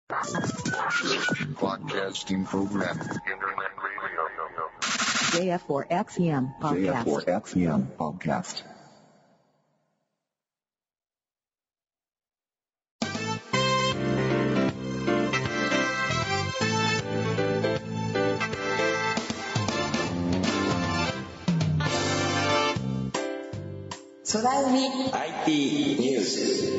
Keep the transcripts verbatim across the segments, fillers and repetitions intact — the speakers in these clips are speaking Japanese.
Broadcasting program. Internet radio. ジェイエフフォーエックスイーエムジェイエフフォーエックスイーエム podcast. Soraumi アイティー ニュース。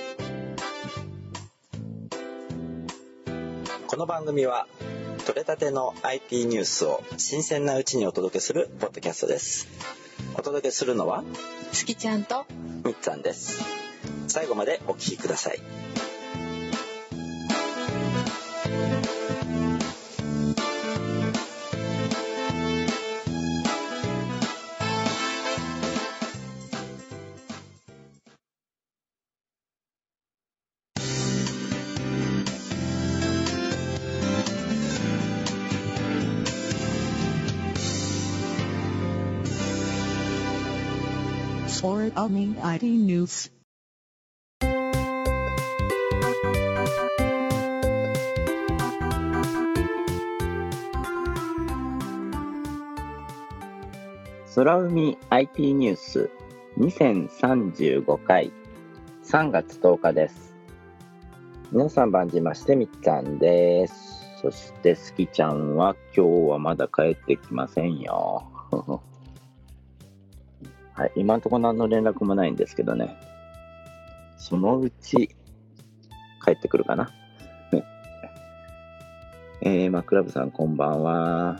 この番組は取れたての アイティー ニュースを新鮮なうちにお届けするポッドキャストです。お届けするのはすきちゃんとみっつぁんです。最後までお聞きください。 Soraumi アイティー ニュース。 空海 アイティー ニュースにせんさんじゅうごかいさんがつとおかです。皆さん番じましてみっつぁんです。そしてすきちゃんは今日はまだ帰ってきませんよ。はい、今のところ何の連絡もないんですけどね。そのうち帰ってくるかな。えー、マクラブさんこんばんは。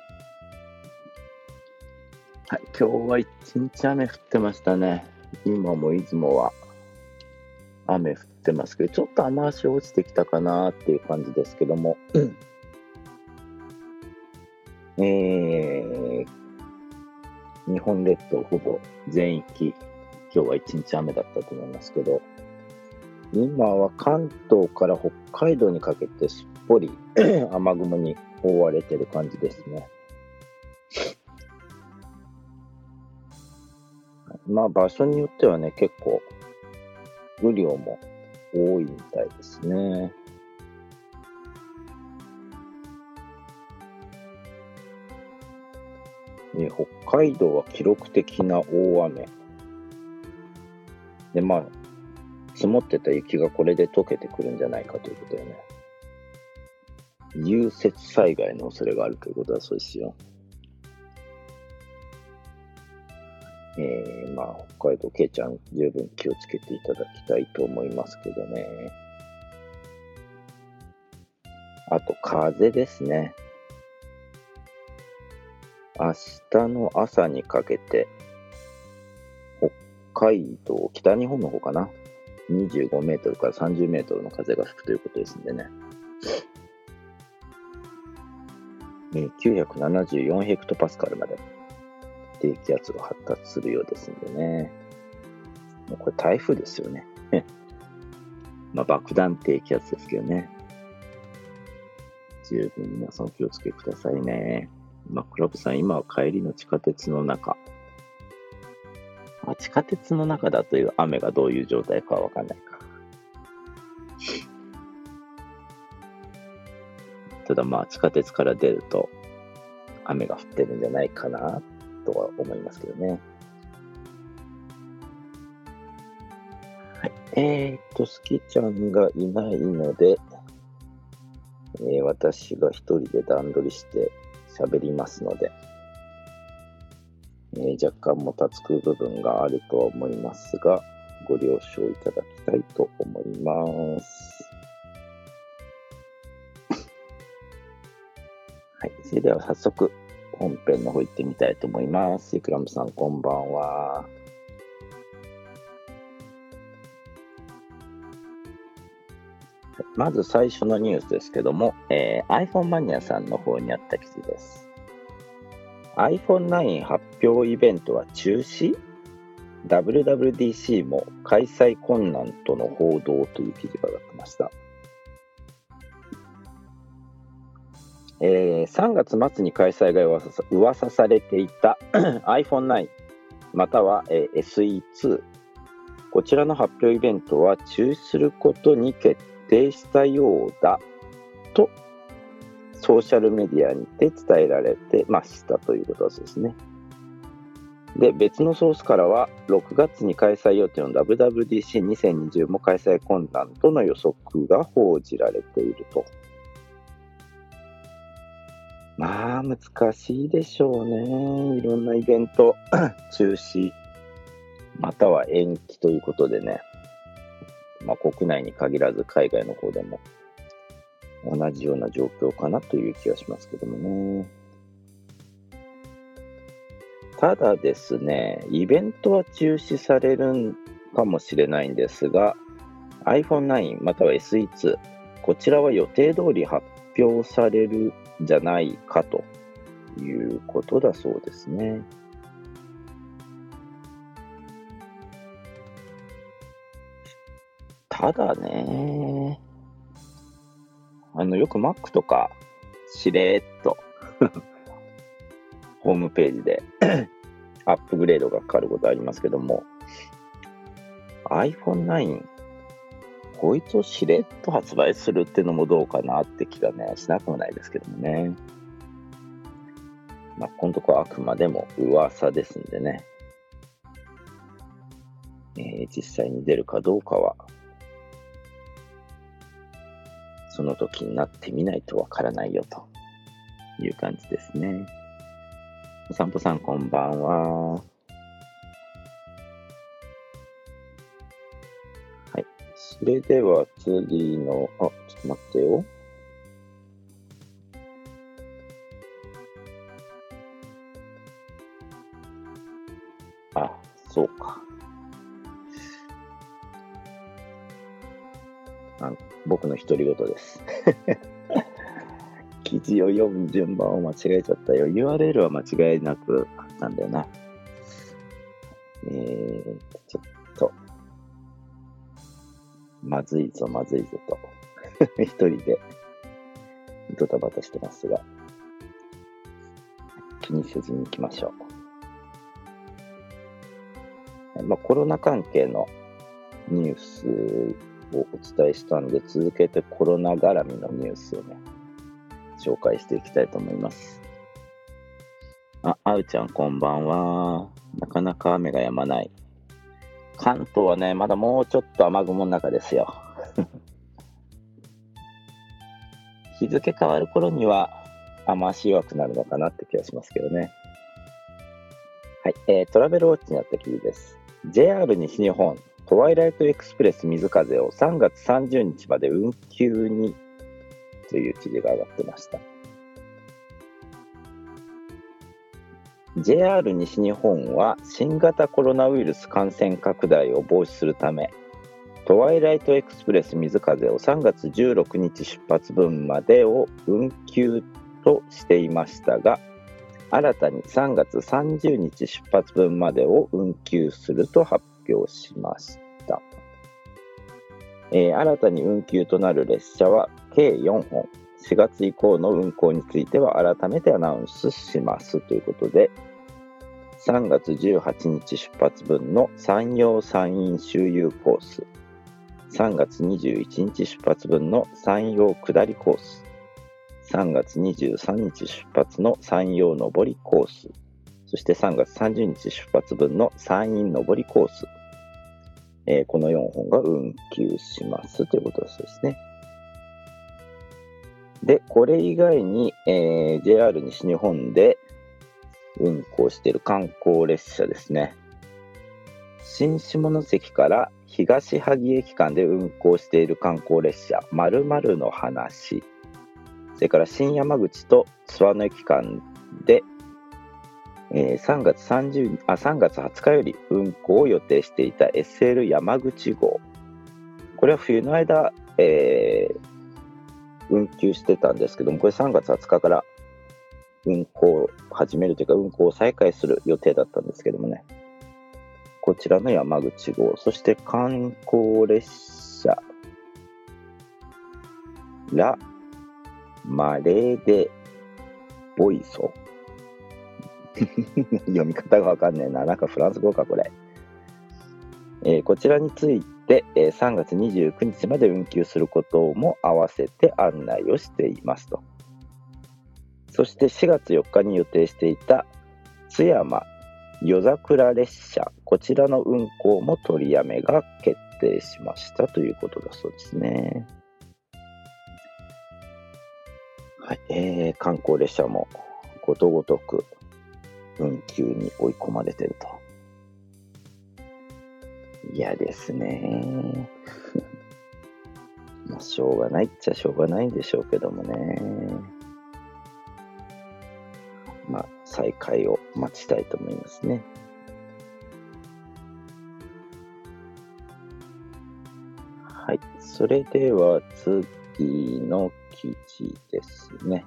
はい、今日は一日雨降ってましたね。今も出雲は雨降ってますけど、ちょっと雨足落ちてきたかなっていう感じですけども、うん、えー、日本列島ほぼ全域、今日は一日雨だったと思いますけど、今は関東から北海道にかけてすっぽり雨雲に覆われてる感じですね。まあ場所によってはね、結構雨量も多いみたいですね。ね、北海道は記録的な大雨で、まあ積もってた雪がこれで溶けてくるんじゃないかということでね、融雪災害の恐れがあるということだそうですよ。えー、まあ北海道けいちゃん十分気をつけていただきたいと思いますけどね。あと風ですね。明日の朝にかけて北海道北日本の方かな、にじゅうごメートルからさんじゅうメートルの風が吹くということですんでね、きゅうひゃくななじゅうよんヘクトパスカルまで低気圧が発達するようですんでね。もうこれ台風ですよね。まあ爆弾低気圧ですけどね。十分皆さんお気をつけくださいね。まあクラブさん今は帰りの地下鉄の中。あ、地下鉄の中だという雨がどういう状態かはわかんないか。ただまあ地下鉄から出ると雨が降ってるんじゃないかなとは思いますけどね。はい、えーっとすきちゃんがいないので、えー、私が一人で段取りして喋りますので、えー、若干もたつく部分があるとは思いますが、ご了承いただきたいと思います。はい、それでは早速本編の方行ってみたいと思います。イクラムさんこんばんは。まず最初のニュースですけども、えー、iPhone マニアさんの方にあった記事です。 アイフォンナイン 発表イベントは中止？ ダブリューダブリューディーシー も開催困難との報道という記事が上がってました。えー、さんがつ末に開催が噂さ、噂されていたアイフォンナイン または、えー、エスイーツー、 こちらの発表イベントは中止することに決定したようだとソーシャルメディアにて伝えられてましたということですね。で、別のソースからはろくがつに開催予定の ダブリューダブリューディーシーにせんにじゅう も開催困難との予測が報じられていると。まあ難しいでしょうね。いろんなイベント中止または延期ということでね、まあ、国内に限らず海外の方でも同じような状況かなという気がしますけどもね。ただですね、イベントは中止されるかもしれないんですが、アイフォンナイン または エスイーツー、こちらは予定通り発表されるんじゃないかということだそうですね。ただね、あのよく Mac とかしれーっとホームページでアップグレードがかかることありますけども、 アイフォンナイン こいつをしれっと発売するっていうのもどうかなって気がねしなくもないですけどもね。まあこのところあくまでも噂ですんでね、えー、実際に出るかどうかはその時になってみないとわからないよという感じですね。お散歩さんこんばんは。はい。それでは次の、あ、ちょっと待ってよ。あ、そうか。あ、僕の独り言です。記事を読む順番を間違えちゃったよ。ユーアールエル は間違いなくあったんだよな。えー、ちょっと、まずいぞまずいぞと、一人でドタバタしてますが、気にせずに行きましょう。まあ、コロナ関係のニュースをお伝えしたんで、続けてコロナ絡みのニュースをね、紹介していきたいと思います。あ、あうちゃんこんばんは。なかなか雨が止まない。関東はね、まだもうちょっと雨雲の中ですよ。日付変わる頃には雨足弱くなるのかなって気がしますけどね。はい、えー、トラベルウォッチになった記事です。ジェイアール 西日本トワイライトエクスプレス水風をさんがつさんじゅうにちまで運休にという記事が上がってました。ジェイアール 西日本は新型コロナウイルス感染拡大を防止するため、トワイライトエクスプレス水風をさんがつじゅうろくにち出発分までを運休としていましたが、新たにさんがつさんじゅうにち出発分までを運休すると発表しました。えー、新たに運休となる列車は計よんほん、しがつ以降の運行については改めてアナウンスしますということで、さんがつじゅうはちにち出発分の山陽山陰周遊コース、さんがつにじゅういちにち出発分の山陽下りコース、さんがつにじゅうさんにち出発の山陽上りコース、そしてさんがつさんじゅうにち出発分の山陰上りコース、えー、このよんほんが運休しますということですね。で、これ以外に、えー、ジェイアール 西日本で運行している観光列車ですね。新下関から東萩駅間で運行している観光列車〇〇の話、それから新山口と諏訪野駅間で、えー、さんがつさんじゅうあさんがつはつかより運行を予定していた エスエル 山口号、これは冬の間、えー、運休してたんですけども、これさんがつはつかから運行を始めるというか運行を再開する予定だったんですけどもね、こちらの山口号、そして観光列車ラ・マレーデ・ボイソ読み方がわかんねえな、なんかフランス語かこれ、えー、こちらについで、えー、さんがつにじゅうくにちまで運休することも合わせて案内をしていますと。そしてしがつよっかに予定していた津山夜桜列車、こちらの運行も取りやめが決定しましたということだそうですね。はい、えー、観光列車もことごとく運休に追い込まれていると。嫌ですね。まあしょうがないっちゃしょうがないんでしょうけどもね。まあ再開を待ちたいと思いますね。はい、それでは次の記事ですね。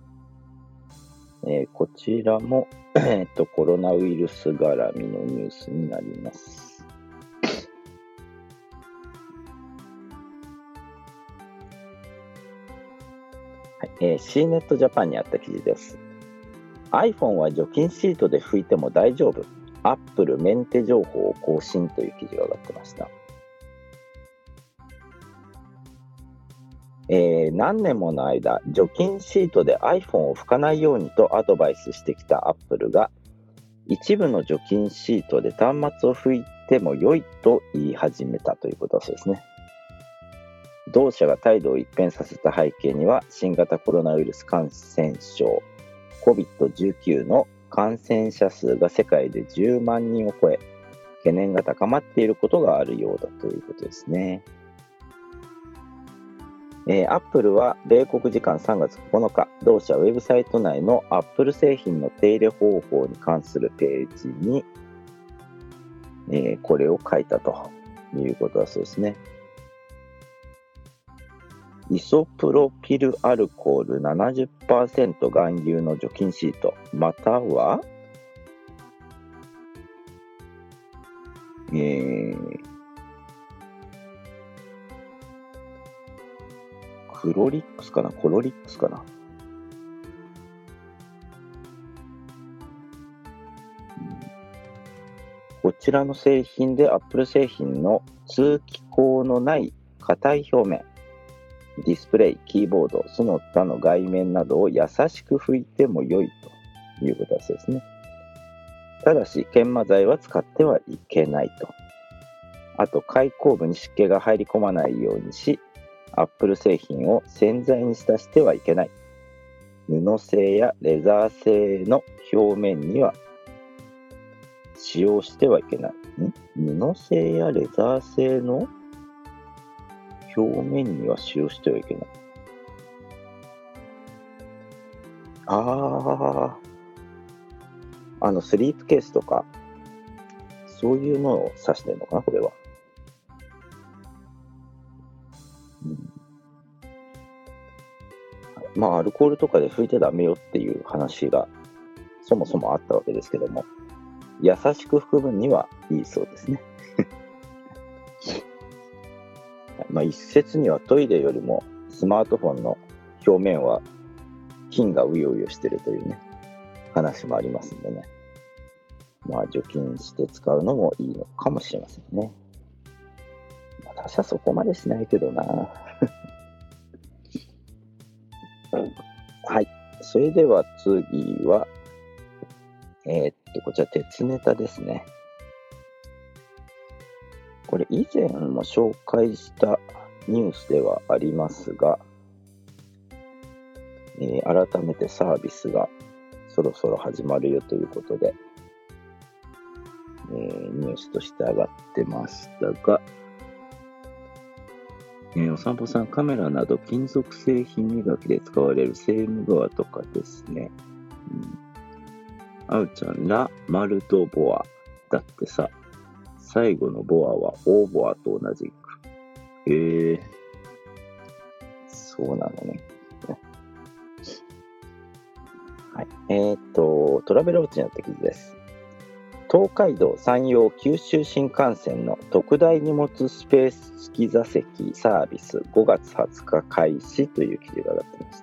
えー、こちらも、えー、とコロナウイルス絡みのニュースになります。はいえー、シーネットジャパンにあった記事です。iPhone は除菌シートで拭いても大丈夫。Apple メンテ情報を更新という記事が上がってました。えー、何年もの間、除菌シートで iPhone を拭かないようにとアドバイスしてきた Apple が、一部の除菌シートで端末を拭いても良いと言い始めたということだそうですね。同社が態度を一変させた背景には、新型コロナウイルス感染症 コビッドじゅうきゅう の感染者数が世界でじゅうまんにんを超え、懸念が高まっていることがあるようだということですね。えー、Apple は米国時間さんがつここのか、同社ウェブサイト内の Apple 製品の手入れ方法に関するページに、えー、これを書いたということだそうですね。イソプロピルアルコール ななじゅっパーセント 含有の除菌シート、または、えークロリックスかなコロリックスかな、うん、こちらの製品で Apple 製品の通気口のない硬い表面、ディスプレイ、キーボード、その他の外面などを優しく拭いても良いということだそうですね。ただし研磨剤は使ってはいけないと。あと開口部に湿気が入り込まないようにし、Apple 製品を洗剤に浸してはいけない。布製やレザー製の表面には使用してはいけない。ん布製やレザー製の表面には使用してはいけない。ああ、あのスリープケースとかそういうのを指してるのかな、これは。うん、まあアルコールとかで拭いてダメよっていう話がそもそもあったわけですけども、優しく拭く分にはいいそうですね。まあ一説にはトイレよりもスマートフォンの表面は菌がうようよしてるというね話もありますんでね、まあ除菌して使うのもいいのかもしれませんね。私はそこまでしないけどな。はい、それでは次はえー、っとこちら鉄ネタですね。これ以前も紹介したニュースではありますが、えー、改めてサービスがそろそろ始まるよということで、えー、ニュースとして上がってましたが、えー、お散歩さん、カメラなど金属製品磨きで使われるセームドアとかですね、うん、あうちゃん、ラ・マルドボアだってさ、最後のボアはオーボアと同じく。えー、そうなのね。はい、えー、っと、トラベルウォッチになった記事です。東海道山陽九州新幹線の特大荷物スペース付き座席サービスごがつはつか開始という記事が上がってました。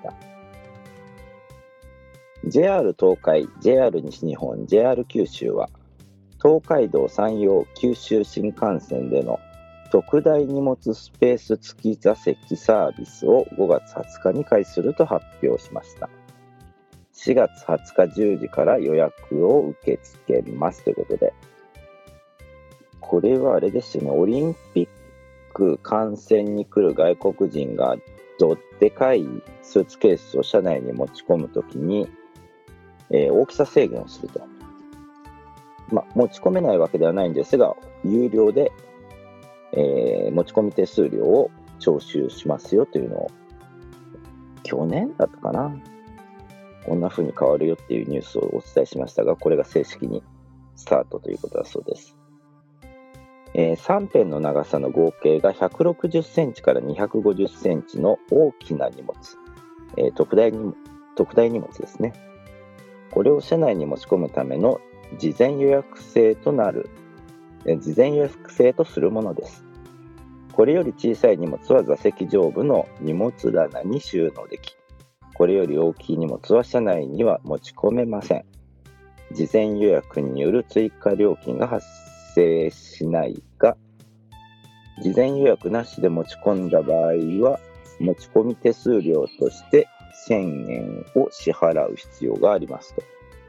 ジェイアール 東海、ジェイアール 西日本、ジェイアール 九州は東海道山陽九州新幹線での特大荷物スペース付き座席サービスをごがつはつかに開始すると発表しました。しがつはつかじゅうじから予約を受け付けますということで、これはあれですよね、オリンピック観戦に来る外国人がどでかいスーツケースを車内に持ち込むときに、えー、大きさ制限をすると。まあ、持ち込めないわけではないんですが、有料で、えー、持ち込み手数料を徴収しますよというのを、去年だったかな、こんな風に変わるよっていうニュースをお伝えしましたが、これが正式にスタートということだそうです。えー、さん辺の長さの合計がひゃくろくじゅっセンチからにひゃくごじゅっセンチの大きな荷物、えー、特大に特大荷物ですね。これを車内に持ち込むための事前予約制となる、えー、事前予約制とするものです。これより小さい荷物は座席上部の荷物棚に収納でき、これより大きい荷物は車内には持ち込めません。事前予約による追加料金が発生しないが、事前予約なしで持ち込んだ場合は、持ち込み手数料としてせんえんを支払う必要がありますと。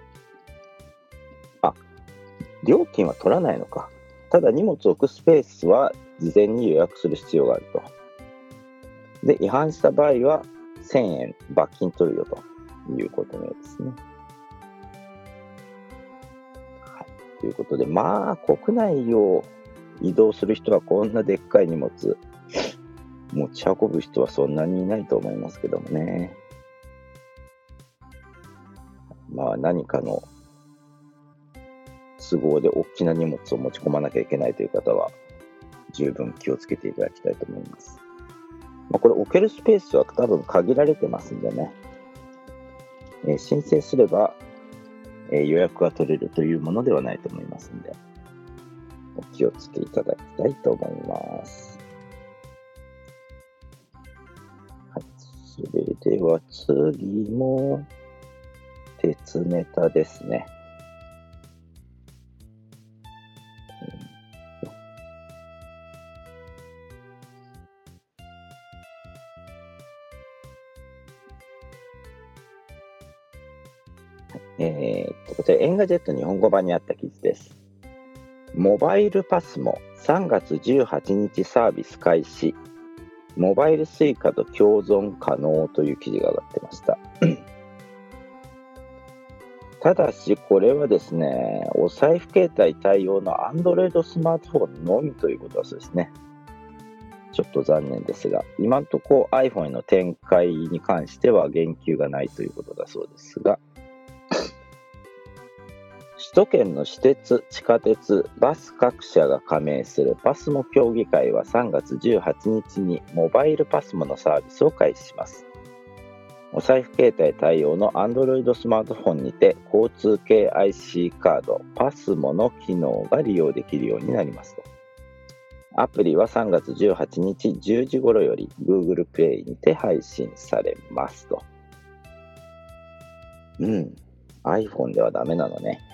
あ、料金は取らないのか。ただ荷物を置くスペースは事前に予約する必要があると。で、違反した場合はせんえん罰金取るよということのようですね。はい、ということで、まあ国内を移動する人はこんなでっかい荷物持ち運ぶ人はそんなにいないと思いますけどもね。まあ何かの都合で大きな荷物を持ち込まなきゃいけないという方は十分気をつけていただきたいと思います。まあ、これ置けるスペースは多分限られてますんでね、えー、申請すれば、えー、予約が取れるというものではないと思いますので、お気をつけいただきたいと思います。はい、それでは次も鉄ネタですね。えー、こちらエンガジェット日本語版にあった記事です。モバイルパスもさんがつじゅうはちにちサービス開始、モバイルスイカと共存可能という記事が上がってましたただしこれはですね、お財布携帯対応の Android スマートフォンのみということだそうですね。ちょっと残念ですが、今のところ iPhone への展開に関しては言及がないということだそうですが、首都圏の私鉄、地下鉄、バス各社が加盟するパスモ協議会はさんがつじゅうはちにちにモバイルパスモのサービスを開始します。お財布携帯対応の Android スマートフォンにて交通系 アイシー カード、パスモの機能が利用できるようになりますと。アプリはさんがつじゅうはちにちじゅうじ頃より Google Play にて配信されますと。うん、iPhone ではダメなのね。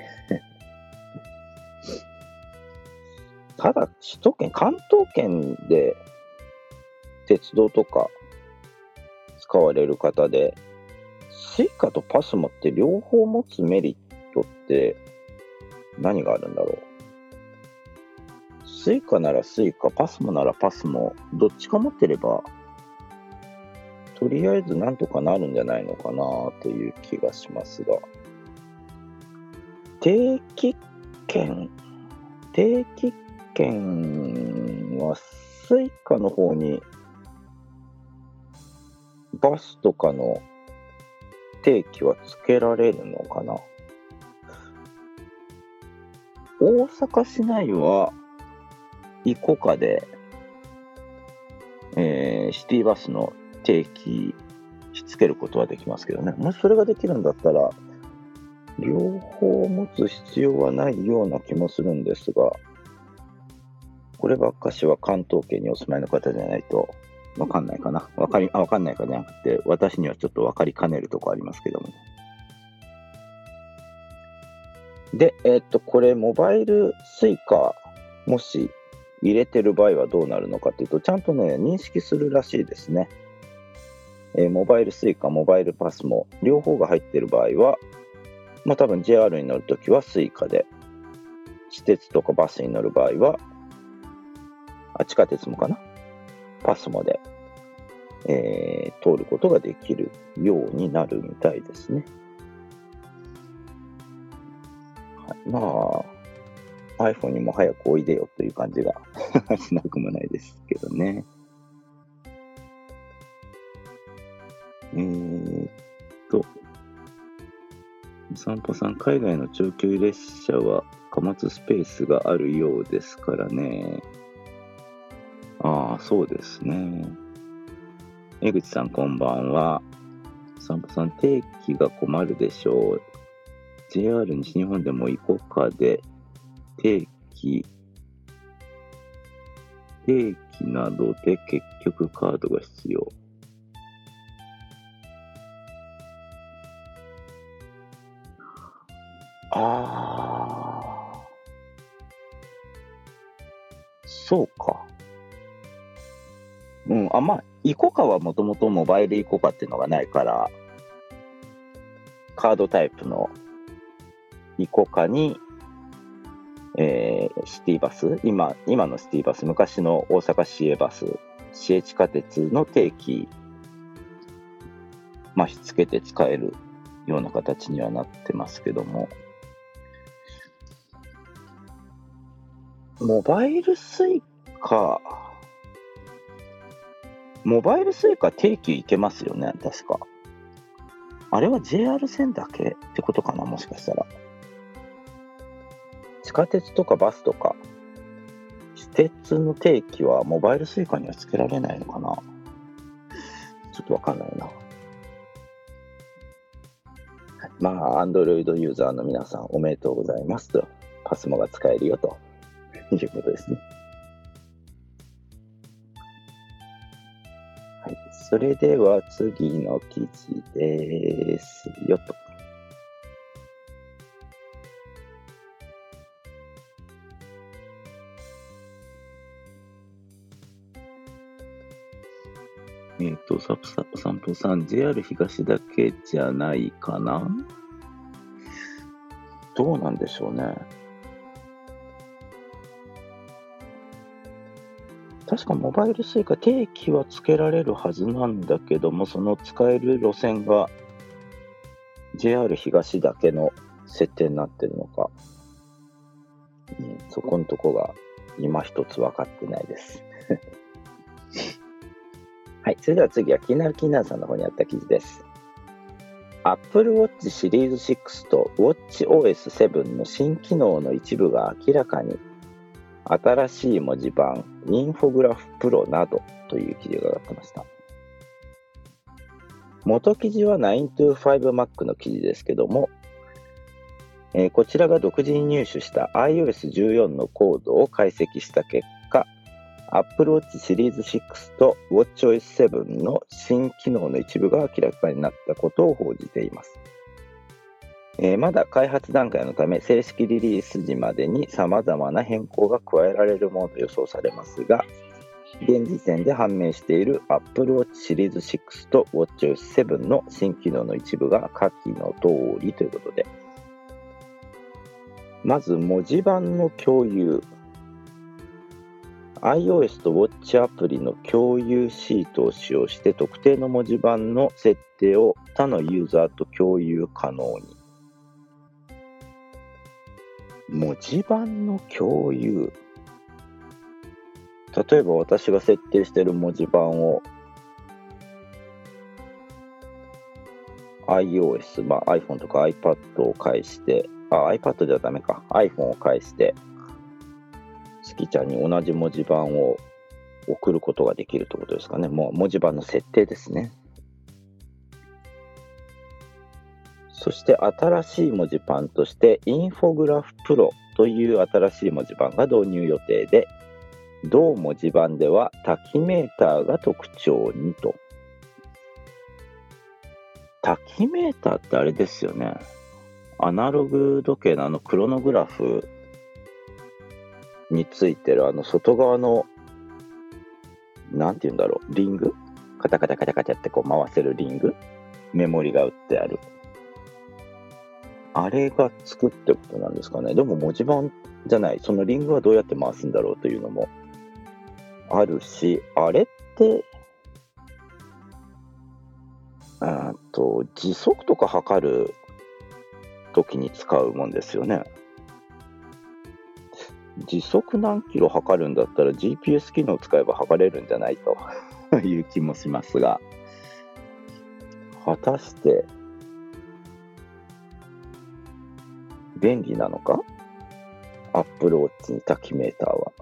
ただ首都圏、関東圏で鉄道とか使われる方で、スイカとパスモって両方持つメリットって何があるんだろう。スイカならスイカ、パスモならパスモ、どっちか持ってればとりあえずなんとかなるんじゃないのかなという気がしますが、定期券定期券はスイカの方にバスとかの定期はつけられるのかな。大阪市内はイコカで、えー、シティバスの定期しつけることはできますけどね。もしそれができるんだったら両方持つ必要はないような気もするんですが、こればっかしは関東圏にお住まいの方じゃないと分かんないかな。分かり、あ、分かんないかじゃなくて、私にはちょっと分かりかねるとこありますけども。で、えっと、これモバイルスイカ、もし入れてる場合はどうなるのかというと、ちゃんとね、認識するらしいですね。えー、モバイルスイカ、モバイルパスも両方が入ってる場合は、まあ多分 ジェイアール に乗るときはスイカで、私鉄とかバスに乗る場合は、あ、地下鉄もかな、パスモで、えー、通ることができるようになるみたいですね。はい、まあ iPhone にも早くおいでよという感じがしなくもないですけどね。えーっと散歩さん、海外の長距離列車は貨物スペースがあるようですからね。ああ、そうですね。江口さん、こんばんは。散歩さん、定期が困るでしょう。ジェイアール 西日本でもイコカで定期、定期などで結局カードが必要。ああ、そうか。うん、あ、まあ、イコカはもともとモバイルイコカっていうのがないから、カードタイプのイコカに、えー、シティバス、今、今のシティバス、昔の大阪市営バス、市営地下鉄の定期、まあ、ひっつけて使えるような形にはなってますけども、モバイルスイカ、モバイルスイカ定期いけますよね、確か。あれは ジェイアール 線だけってことかな、もしかしたら。地下鉄とかバスとか、私鉄の定期はモバイルスイカにはつけられないのかな。ちょっとわかんないな。まあ、Android ユーザーの皆さんおめでとうございますと。パスモが使えるよということですね。はい、それでは次の記事ですよと。えっと、サプサプ散歩さん、ジェイアール 東だけじゃないかな？どうなんでしょうね。確かモバイルスイカ定期はつけられるはずなんだけども、その使える路線が ジェイアール 東だけの設定になってるのか、うん、そこのとこが今一つ分かってないですはい、それでは次は気になる気になるさんの方にあった記事です。 Apple Watch シリーズシックスと ウォッチオーエスセブン の新機能の一部が明らかに、新しい文字盤、インフォグラフプロなどという記事が上がってました。元記事は ナイントゥーファイブマック の記事ですけども、えー、こちらが独自に入手した アイオーエスじゅうよん のコードを解析した結果、Apple Watch シリーズシックスと ウォッチオーエスセブン の新機能の一部が明らかになったことを報じています。えー、まだ開発段階のため正式リリース時までに様々な変更が加えられるものと予想されますが、現時点で判明している Apple Watch シリーズシックスと ウォッチオーエスセブン の新機能の一部が下記の通りということで、まず文字盤の共有、iOS と Watch アプリの共有シートを使用して特定の文字盤の設定を他のユーザーと共有可能に。文字盤の共有、例えば私が設定している文字盤を iOS、まあ、iPhone とか iPad を介して、あ、iPad じゃダメか、iPhone を介してスキちゃんに同じ文字盤を送ることができるということですかね。もう文字盤の設定ですね。そして新しい文字盤としてインフォグラフプロという新しい文字盤が導入予定で、同文字盤ではタキメーターが特徴にと。タキメーターってあれですよね。アナログ時計のあのクロノグラフについてるあの外側のなんていうんだろう、リング、カタカタカタカタってこう回せるリング、メモリが打ってある、あれがつくってことなんですかね。でも文字盤じゃない、そのリングはどうやって回すんだろうというのもあるし、あれってあと時速とか測る時に使うもんですよね。時速何キロ測るんだったら ジーピーエス 機能を使えば測れるんじゃないという気もしますが、果たして便利なのか、 Apple Watch にタキメーターは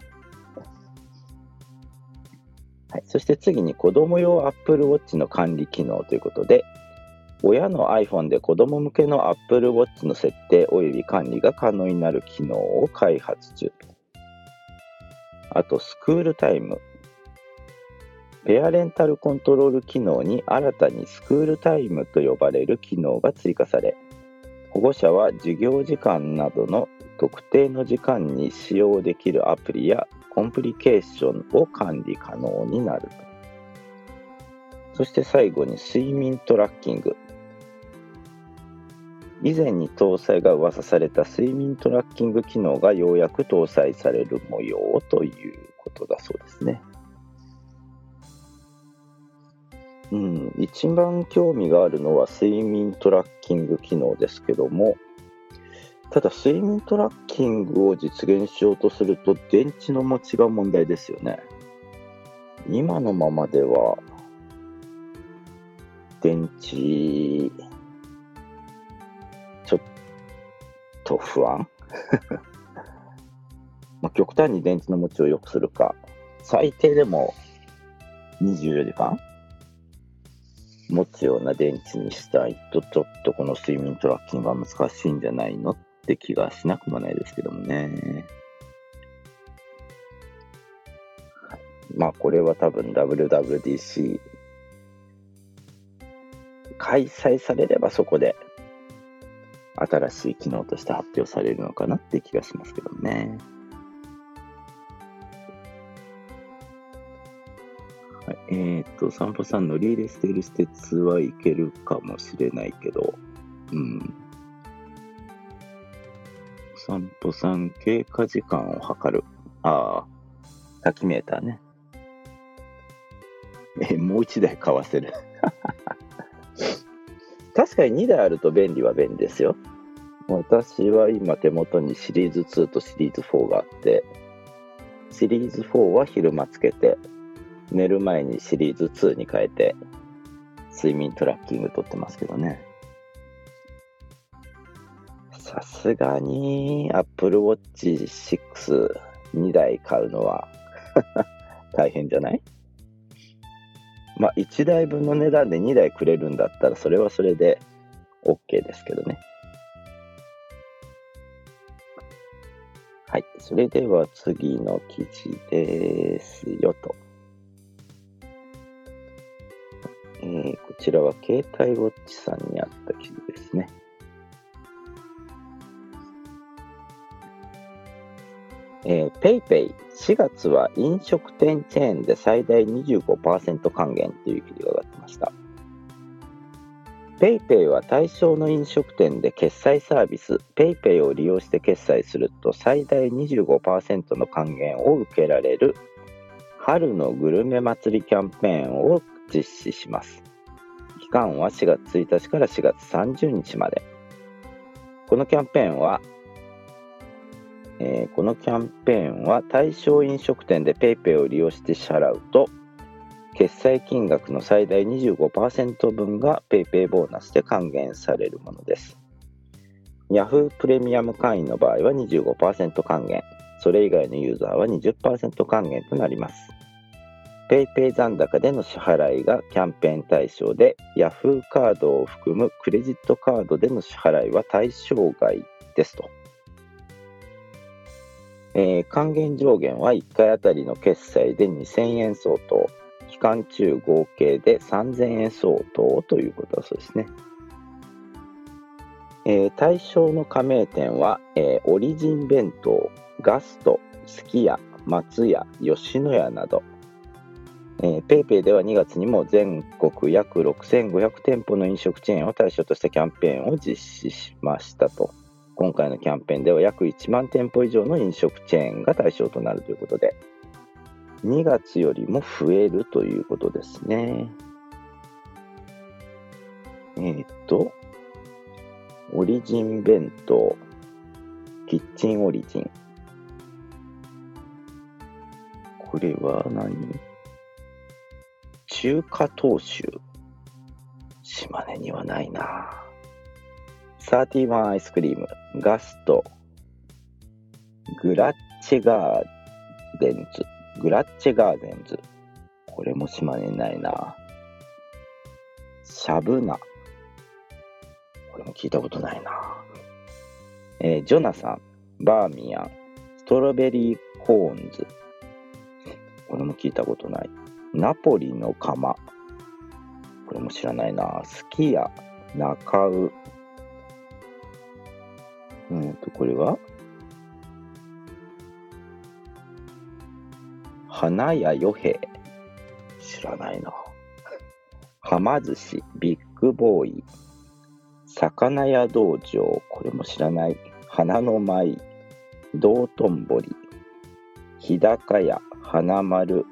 はい、そして次に子供用 Apple Watch の管理機能ということで、親の iPhone で子供向けの Apple Watch の設定および管理が可能になる機能を開発中。あとスクールタイム、ペアレンタルコントロール機能に新たにスクールタイムと呼ばれる機能が追加され、保護者は授業時間などの特定の時間に使用できるアプリやコンプリケーションを管理可能になる。そして最後に睡眠トラッキング。以前に搭載が噂された睡眠トラッキング機能がようやく搭載される模様ということだそうですね。うん、一番興味があるのは睡眠トラッキング機能ですけども、ただ睡眠トラッキングを実現しようとすると電池の持ちが問題ですよね。今のままでは電池ちょっと不安まあ極端に電池の持ちを良くするか、最低でもにじゅうよじかん持つような電池にしたいと、ちょっとこの睡眠トラッキングは難しいんじゃないのって気がしなくもないですけどもね。まあこれは多分 ダブリューダブリューディーシー 開催されればそこで新しい機能として発表されるのかなって気がしますけどね。はい、えー、っと散歩さんのリーレステールステツはいけるかもしれないけど、うん散歩さん経過時間を測る、ああタキメーターね。えもういちだい買わせる確かににだいあると便利は便利ですよ。私は今手元にシリーズツーとシリーズフォーがあって、シリーズフォーは昼間つけて寝る前にシリーズツーに変えて睡眠トラッキング取ってますけどね。さすがに Apple Watch シックスにだい買うのは大変じゃない？まあいちだいぶんの値段でにだいくれるんだったらそれはそれで OK ですけどね。はい、それでは次の記事ですよと。えー、こちらは携帯ウォッチさんにあった記事ですね。えー、PayPay しがつは飲食店チェーンで最大 にじゅうごパーセント 還元という記事が上がってました。PayPay は対象の飲食店で決済サービス PayPay を利用して決済すると最大 にじゅうごパーセント の還元を受けられる春のグルメ祭りキャンペーンを実施します。期間はしがつついたちからしがつさんじゅうにちまで。このキャンペーンはえー、このキャンペーンは対象飲食店で PayPay を利用して支払うと決済金額の最大 にじゅうごパーセント 分が PayPay ボーナスで還元されるものです。 Yahoo プレミアム会員の場合は にじゅうごパーセント 還元、それ以外のユーザーは にじゅっパーセント 還元となります。 PayPay 残高での支払いがキャンペーン対象で Yahoo カードを含むクレジットカードでの支払いは対象外ですと。えー、還元上限はいっかいあたりの決済でにせんえん相当、期間中合計でさんぜんえん相当ということだそうですね。えー、対象の加盟店は、えー、オリジン弁当、ガスト、 すき家、松屋、吉野家など、えー、ペイペイではにがつにも全国約ろくせんごひゃくてんぽの飲食チェーンを対象としたキャンペーンを実施しましたと。今回のキャンペーンでは約いちまんてんぽ以上の飲食チェーンが対象となるということで、にがつよりも増えるということですね。えー、っと、オリジン弁当、キッチンオリジン。これは何？中華東州。島根にはないな。サーティワンアイスクリーム、ガスト、グラッチェガーデンズ。グラッチェガーデンズ。これも島根にないな。シャブナ。これも聞いたことないな。えー、ジョナサン、バーミヤン、ストロベリーコーンズ。これも聞いたことない。ナポリの窯。これも知らないな。すき家、中尾。うんと、これは花屋与兵。知らないな。はま寿司、ビッグボーイ、魚屋道場。これも知らない。花の舞、道頓堀、日高屋、花丸、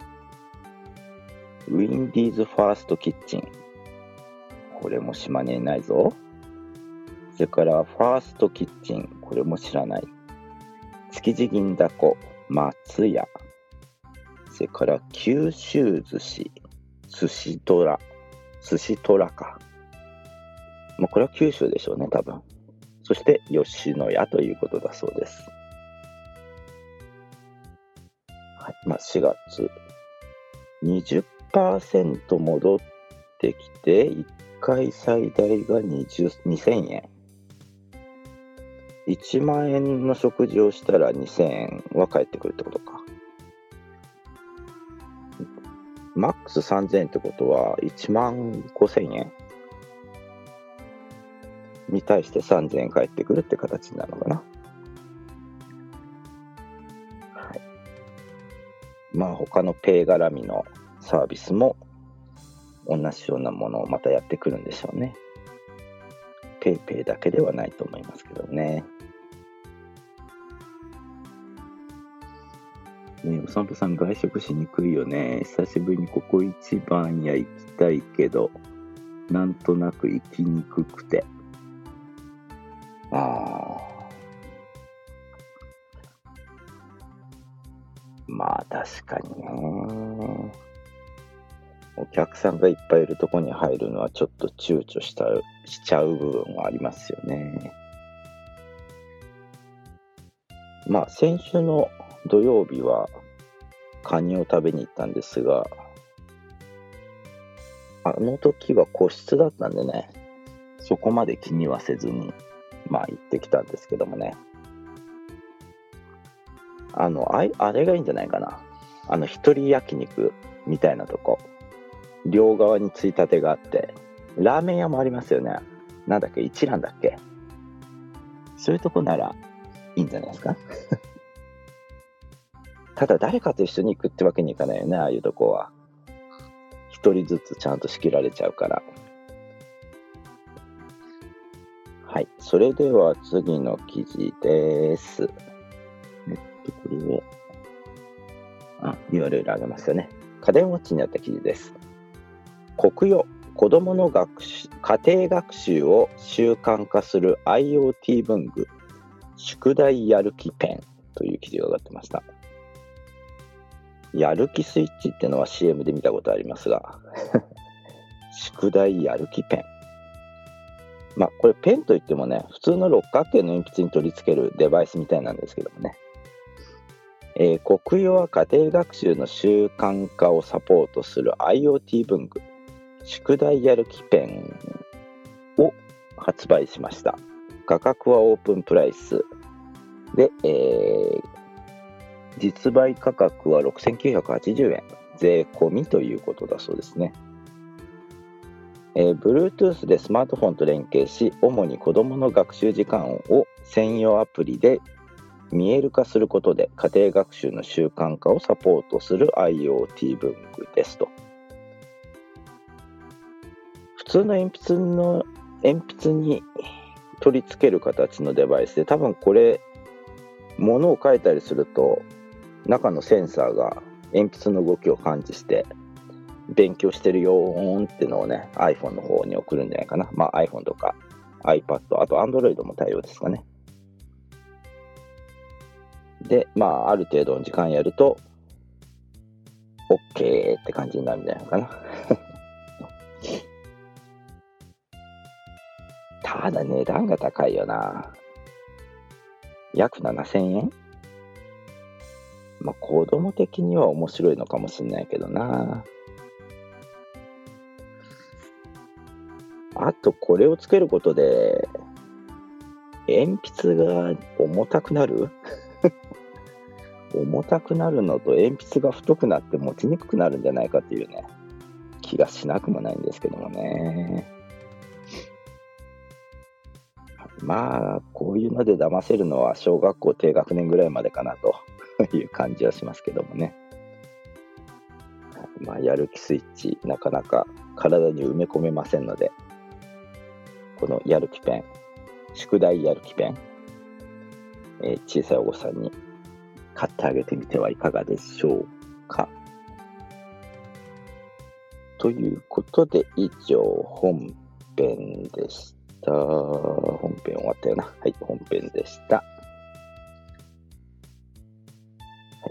ウィンディーズファーストキッチン。これも島根にないぞ。それからファーストキッチン。これも知らない。築地銀だこ、松屋。それから九州寿司、寿司トラ、寿司トラか。まあ、これは九州でしょうね、多分。そして吉野家ということだそうです。はい、まあ、しがつ にじゅっパーセント 戻ってきて、いっかい最大がにせんえん。いちまんえんの食事をしたらにせんえんは返ってくるってことか。マックスさんぜんえんってことはいちまんごせんえんに対してさんぜんえん返ってくるって形になるのかな。はい。まあ他のペイ絡みのサービスも同じようなものをまたやってくるんでしょうね。ペイペイだけではないと思いますけどね。ねえ、お散歩さん外食しにくいよね。久しぶりにここ一番屋行きたいけど、なんとなく行きにくくて。ああ。まあ確かにね。お客さんがいっぱいいるとこに入るのはちょっと躊躇したしちゃう部分はありますよね。まあ先週の土曜日はカニを食べに行ったんですが、あの時は個室だったんでね、そこまで気にはせずにまあ行ってきたんですけどもね。あのああれがいいんじゃないかな。あの一人焼肉みたいなとこ、両側についたてがあって、ラーメン屋もありますよね。なんだっけ、一蘭だっけ。そういうとこならいいんじゃないですか。ただ誰かと一緒に行くってわけにいかないよね、ああいうとこは。一人ずつちゃんと仕切られちゃうから。はい、それでは次の記事です。えっと、これを、あ、ユーアールエル あげますよね。家電ウォッチにあった記事です。国語、子どもの学習家庭学習を習慣化する アイオーティー 文具、宿題やる気ペンという記事が上がってました。やる気スイッチってのは シーエム で見たことありますが宿題やる気ペン、まあこれペンといってもね、普通の六角形の鉛筆に取り付けるデバイスみたいなんですけどもね、えー、国語は家庭学習の習慣化をサポートする アイオーティー 文具、宿題やる気ペンを発売しました。価格はオープンプライスで、えー、実売価格はろくせんきゅうひゃくはちじゅうえん、税込みということだそうですね。えー、Bluetooth でスマートフォンと連携し、主に子どもの学習時間を専用アプリで見える化することで家庭学習の習慣化をサポートする IoT 文具ですと。普通の鉛筆の鉛筆に取り付ける形のデバイスで、多分これ物を書いたりすると中のセンサーが鉛筆の動きを感知して勉強してるよーんってのをね iPhone の方に送るんじゃないかな。まあ iPhone とか iPad、 あと Android も対応ですかね。でまあある程度の時間やると OK って感じになるんじゃないかなただ値段が高いよな。約ななせんえん。まあ子供的には面白いのかもしれないけどな。あとこれをつけることで鉛筆が重たくなる重たくなるのと鉛筆が太くなって持ちにくくなるんじゃないかというね気がしなくもないんですけどもね。まあこういうので騙せるのは小学校低学年ぐらいまでかなという感じはしますけどもね。まあやる気スイッチなかなか体に埋め込めませんので、このやる気ペン、宿題やる気ペン、えー、小さいお子さんに買ってあげてみてはいかがでしょうか。ということで以上本編でした。本編終わったよな。はい、本編でした。はい、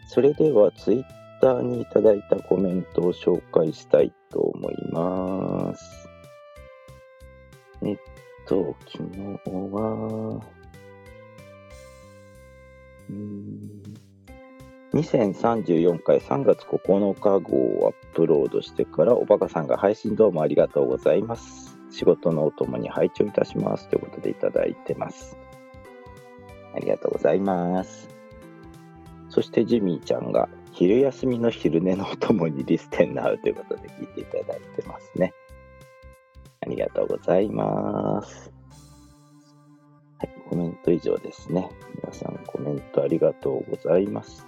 それではツイッターにいただいたコメントを紹介したいと思います。えっと、昨日は、うーんにせんさんじゅうよんかいさんがつここのか号をアップロードしてから、おばかさんが配信どうもありがとうございます。仕事のお供に拝聴いたしますということでいただいてます。ありがとうございます。そしてジミーちゃんが昼休みの昼寝のお供にリステンナウということで聞いていただいてますね。ありがとうございます。はい、コメント以上ですね。皆さんコメントありがとうございました。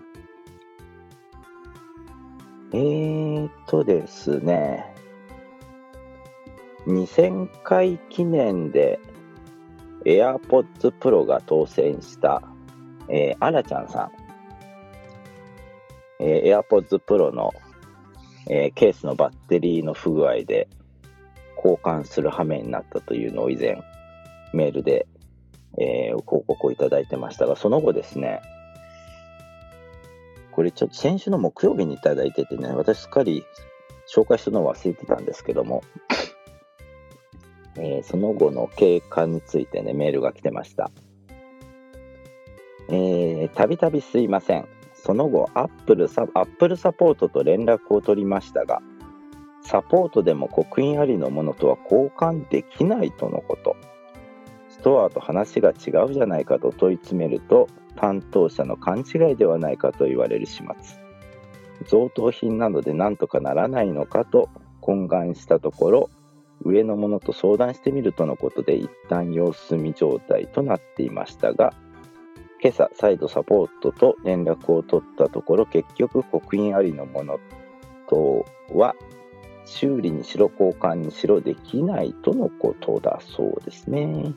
えーとですね、にせんかい記念で AirPods Pro が当選した、えー、あらちゃんさん、えー、AirPods Pro の、えー、ケースのバッテリーの不具合で交換する羽目になったというのを以前メールで、えー、報告をいただいてましたが、その後ですね、これちょっと先週の木曜日にいただいててね、私すっかり紹介するのを忘れてたんですけども、えー、その後の経過についてね、メールが来てました。えー、たびたびすいません。その後、Apple サ、Apple サポートと連絡を取りましたが、サポートでも刻印ありのものとは交換できないとのこと。ストアと話が違うじゃないかと問い詰めると、担当者の勘違いではないかと言われる始末。贈答品なので何とかならないのかと懇願したところ、上の者と相談してみるとのことで一旦様子見状態となっていましたが、今朝再度サポートと連絡を取ったところ、結局刻印ありのものとは修理にしろ交換にしろできないとのことだそうですね。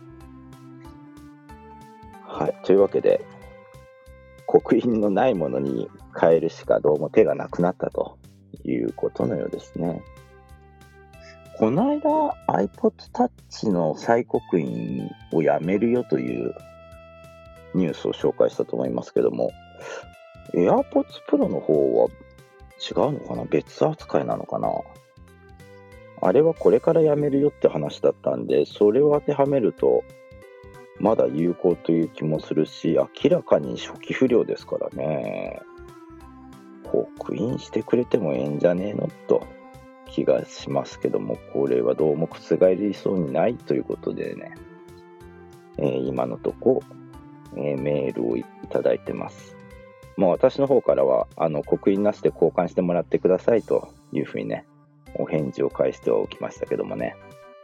はい、というわけで刻印のないものに変えるしかどうも手がなくなったということのようですね。この間 iPod Touch の再刻印をやめるよというニュースを紹介したと思いますけども、 AirPods Pro の方は違うのかな、別扱いなのかな。あれはこれからやめるよって話だったんで、それを当てはめるとまだ有効という気もするし、明らかに初期不良ですからね。刻印してくれてもええんじゃねえのと気がしますけども、これはどうも覆りそうにないということでね、えー、今のとこ、えー、メールをいただいてます。もう私の方からはあの刻印なしで交換してもらってくださいというふうにね、お返事を返しておきましたけどもね。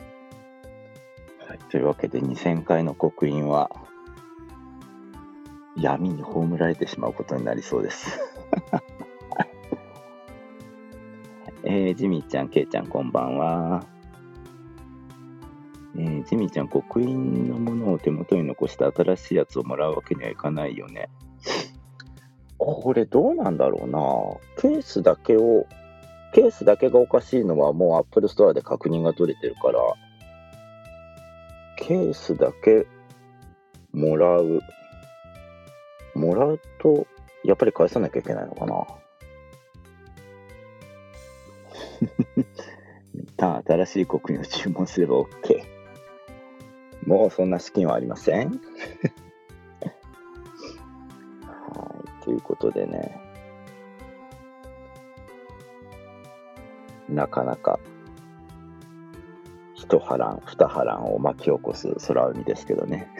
はい、というわけでにせんかいの刻印は闇に葬られてしまうことになりそうです。えー、ジミーちゃん、ケイちゃん、こんばんは。えー、ジミーちゃん、刻印のものを手元に残して新しいやつをもらうわけにはいかないよね。これどうなんだろうな。ケースだけを、ケースだけがおかしいのはもう Apple Store で確認が取れてるから、ケースだけもらう。もらうと、やっぱり返さなきゃいけないのかな。一旦新しい刻印を注文すれば OK。もうそんな資金はありません。はい、ということでね、なかなか一波乱二波乱を巻き起こす空海ですけどね。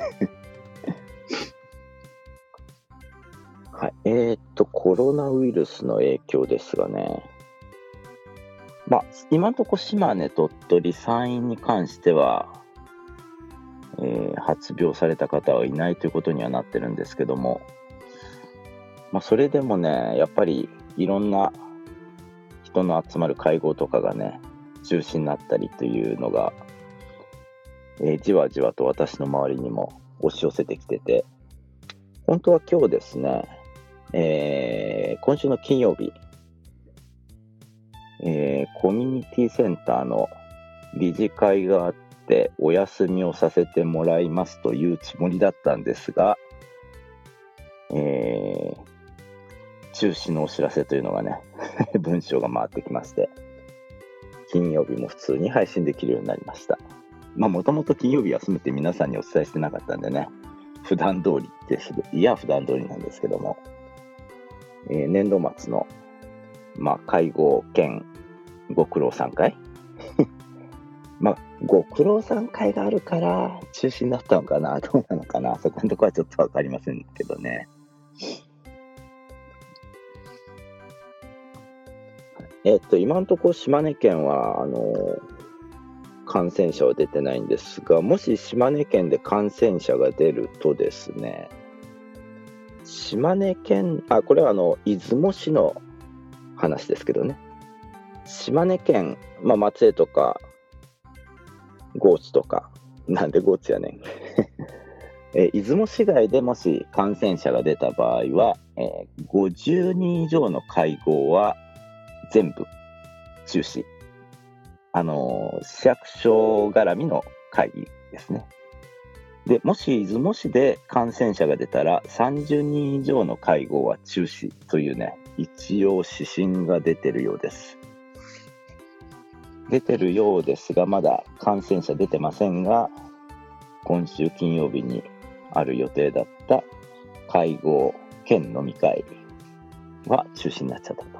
はい、えーっとコロナウイルスの影響ですがね、まあ今のところ島根、鳥取、山陰に関しては、えー、発病された方はいないということにはなってるんですけども、まあ、それでもね、やっぱりいろんな人の集まる会合とかがね、中止になったりというのが、えー、じわじわと私の周りにも押し寄せてきてて、本当は今日ですね、えー、今週の金曜日、えー、コミュニティセンターの理事会があってお休みをさせてもらいますというつもりだったんですが、えー、中止のお知らせというのがね文章が回ってきまして、金曜日も普通に配信できるようになりました。まあもともと金曜日休むって皆さんにお伝えしてなかったんでね、普段通りっていや普段通りなんですけども、えー、年度末の、まあ、会合兼ご苦労さん会まあご苦労さん会があるから中止になったのかな、どうなのかな、そこのところはちょっと分かりませんけどね。えっと今のところ島根県はあのー、感染者は出てないんですが、もし島根県で感染者が出るとですね、島根県、あ、これはあの出雲市の話ですけどね、島根県、まあ、松江とか高知とか、なんで高知やねんえ出雲市外でもし感染者が出た場合は、えー、ごじゅうにん以上の会合は全部中止。あのー、市役所絡みの会議ですね。で、もし出雲市で感染者が出たらさんじゅうにん以上の会合は中止というね、一応指針が出てるようです。出てるようですが、まだ感染者出てませんが、今週金曜日にある予定だった会合兼飲み会は中止になっちゃったと。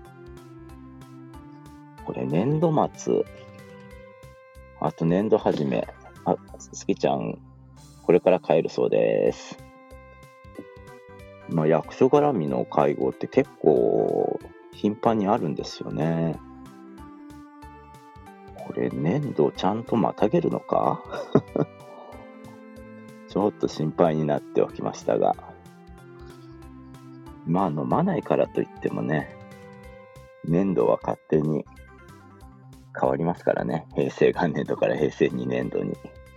これ年度末、あと年度始め、あ、すきちゃん、これから帰るそうです。まあ、役所絡みの会合って結構頻繁にあるんですよね。これ年度ちゃんとまたげるのかちょっと心配になっておきましたが、まあ飲まないからといってもね、年度は勝手に変わりますからね、平成元年度から平成にねん度に。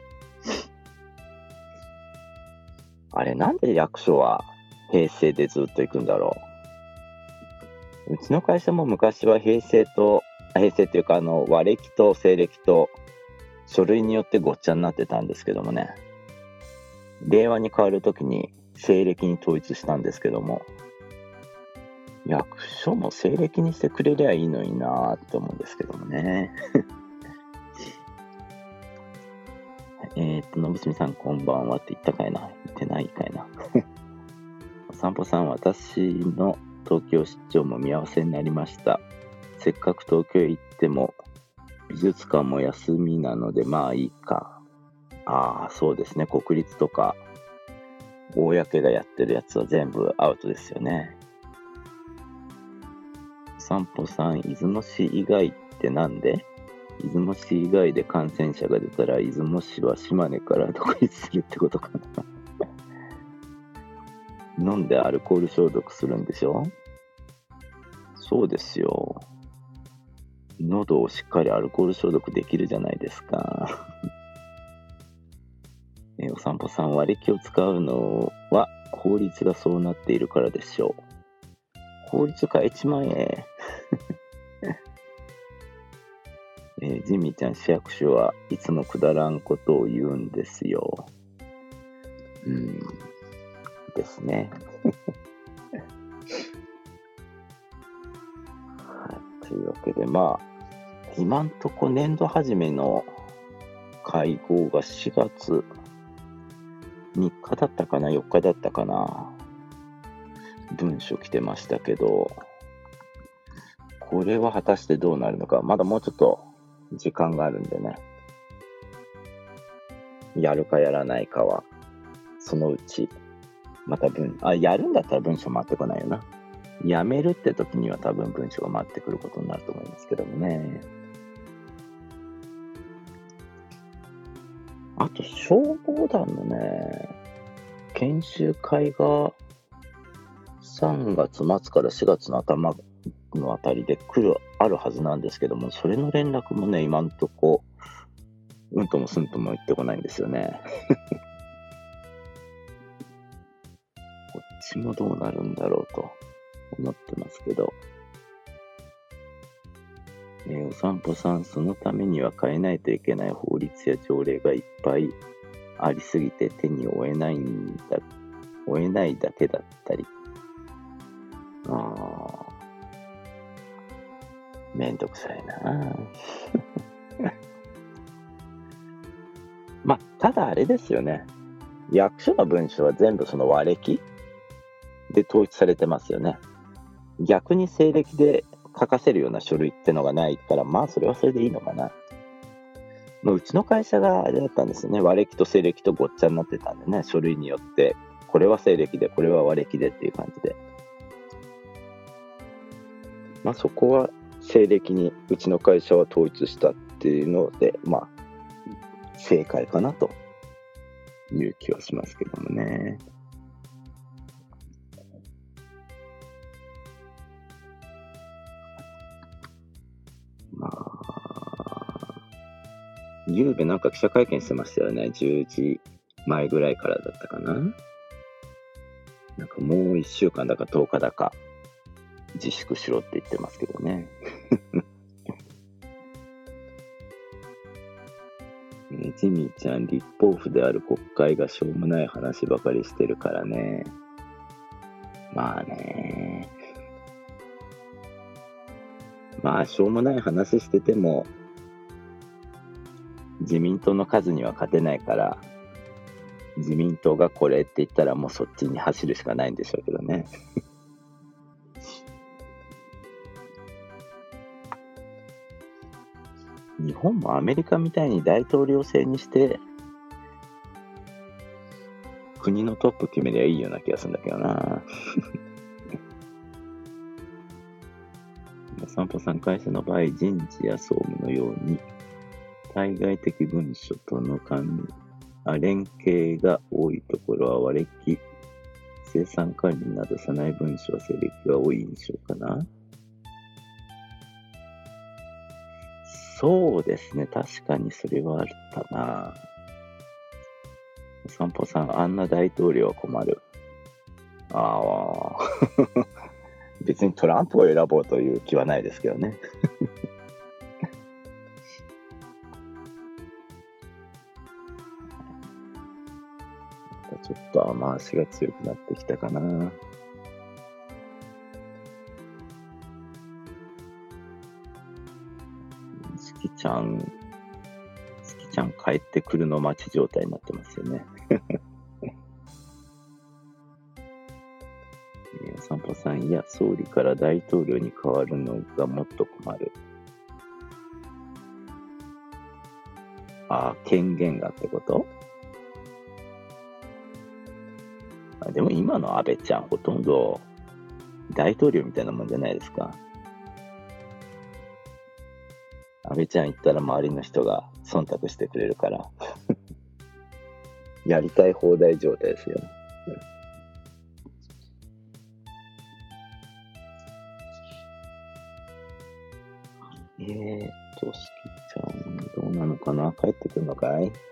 あれ、なんで役所は平成でずっと行くんだろう。うちの会社も昔は平成と、平成っていうかあの和暦と西暦と書類によってごっちゃになってたんですけどもね、令和に変わるときに西暦に統一したんですけども、役所も西暦にしてくれりゃいいのになーって思うんですけどもね。えっと、のぶすみさんこんばんはって言ったかいな、言ってないかいな。お散歩さん、私の東京出張も見合わせになりました。せっかく東京へ行っても美術館も休みなのでまあいいか。ああ、そうですね、国立とか公がやってるやつは全部アウトですよね。散歩さん、出雲市以外ってなんで？出雲市以外で感染者が出たら出雲市は島根から独立するってことかな。 飲んでアルコール消毒するんでしょ。そうですよ。喉をしっかりアルコール消毒できるじゃないですか。えお散歩さん、割り気を使うのは法律がそうなっているからでしょう。法律変えちまえ。えー、ジミーちゃん、市役所はいつもくだらんことを言うんですよ。うんですね。はい、というわけで、まあ今んとこ年度初めの会合がしがつみっかだったかな、よっかだったかな、文書来てましたけど、これは果たしてどうなるのか、まだもうちょっと時間があるんでね、やるかやらないかはそのうちまた文あやるんだったら文書回ってこないよな。やめるって時には多分文書が回ってくることになると思いますけどもね。あと消防団のね研修会がさんがつ末からしがつの頭のあたりで来るあるはずなんですけども、それの連絡もね今んとこうんともすんとも言ってこないんですよね。こっちもどうなるんだろうと思ってますけど、えー、お散歩さん、そのためには変えないといけない法律や条例がいっぱいありすぎて手に負えないんだ負えないだけだったり、あーめんどくさいなまあただあれですよね、役所の文書は全部その和暦で統一されてますよね。逆に西暦で書かせるような書類ってのがないから、まあそれはそれでいいのかな。まあ、うちの会社があれだったんですよね、和暦と西暦とごっちゃになってたんでね、書類によってこれは西暦でこれは和暦でっていう感じで、まあそこは西暦にうちの会社は統一したっていうので、まあ正解かなという気はしますけどもね。まあゆうべなんか記者会見してましたよね。じゅうじまえぐらいからだったかな。なんかもういっしゅうかんだかとおかだか自粛しろって言ってますけどね。ジミーちゃん、立法府である国会がしょうもない話ばかりしてるからね。まあね。まあしょうもない話してても自民党の数には勝てないから、自民党がこれって言ったらもうそっちに走るしかないんでしょうけどね。日本もアメリカみたいに大統領制にして国のトップ決めりゃいいような気がするんだけどな。お散歩さん、会社の場合人事や総務のように対外的文書との関あ連携が多いところは和暦、生産管理など社内文書は西暦が多い印象かな。そうですね、確かにそれはあったな。お散歩さん、あんな大統領は困る。ああ別にトランプを選ぼうという気はないですけどね。ちょっと雨足が強くなってきたかな。スキちゃん、スキちゃん帰ってくるの待ち状態になってますよね。お散歩さん、いや、総理から大統領に変わるのがもっと困る。ああ、権限がってこと？あ、でも今の安倍ちゃんほとんど大統領みたいなもんじゃないですか。安倍ちゃん言ったら周りの人が忖度してくれるからやりたい放題状態ですよ。 ーっと、すきちゃん、どうなのかな？帰ってくるのかい？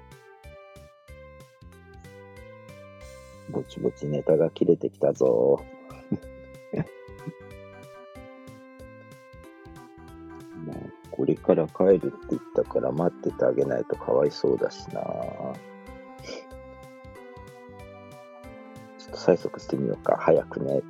ぼちぼちネタが切れてきたぞ。まあ、これから帰るって言ったから待っててあげないとかわいそうだしな。ちょっと催促してみようか。早くねって。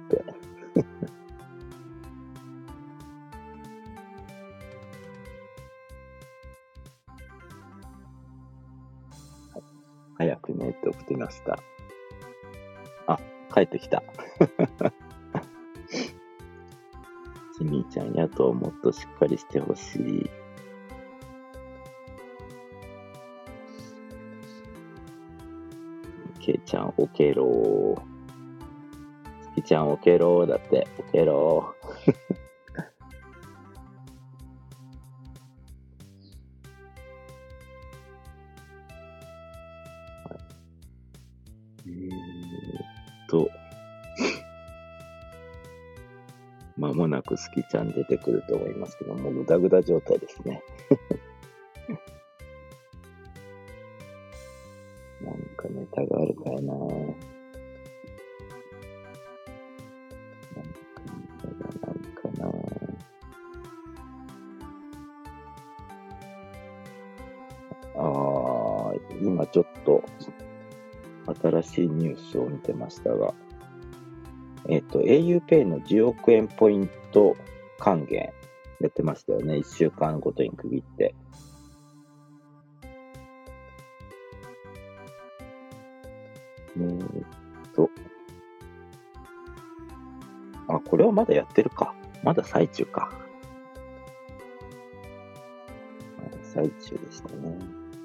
早くねって送ってみました。あ、帰ってきた。ちみーちゃんやともっとしっかりしてほしい。けいちゃん、おけろー。すきちゃん、おけろーだって、おけろー。えーっと、まもなくすきちゃん出てくると思いますけども、ぐだぐだ状態ですね。なんかネタがあるかいな。なんかネタがないかな。ああ、今ちょっと新しいニュースを見てましたが、えっと、auPay のじゅうおくえんポイント還元やってましたよね。いっしゅうかんごとに区切って。えーっと、あ、これはまだやってるか。まだ最中か。まだ最中でしたね。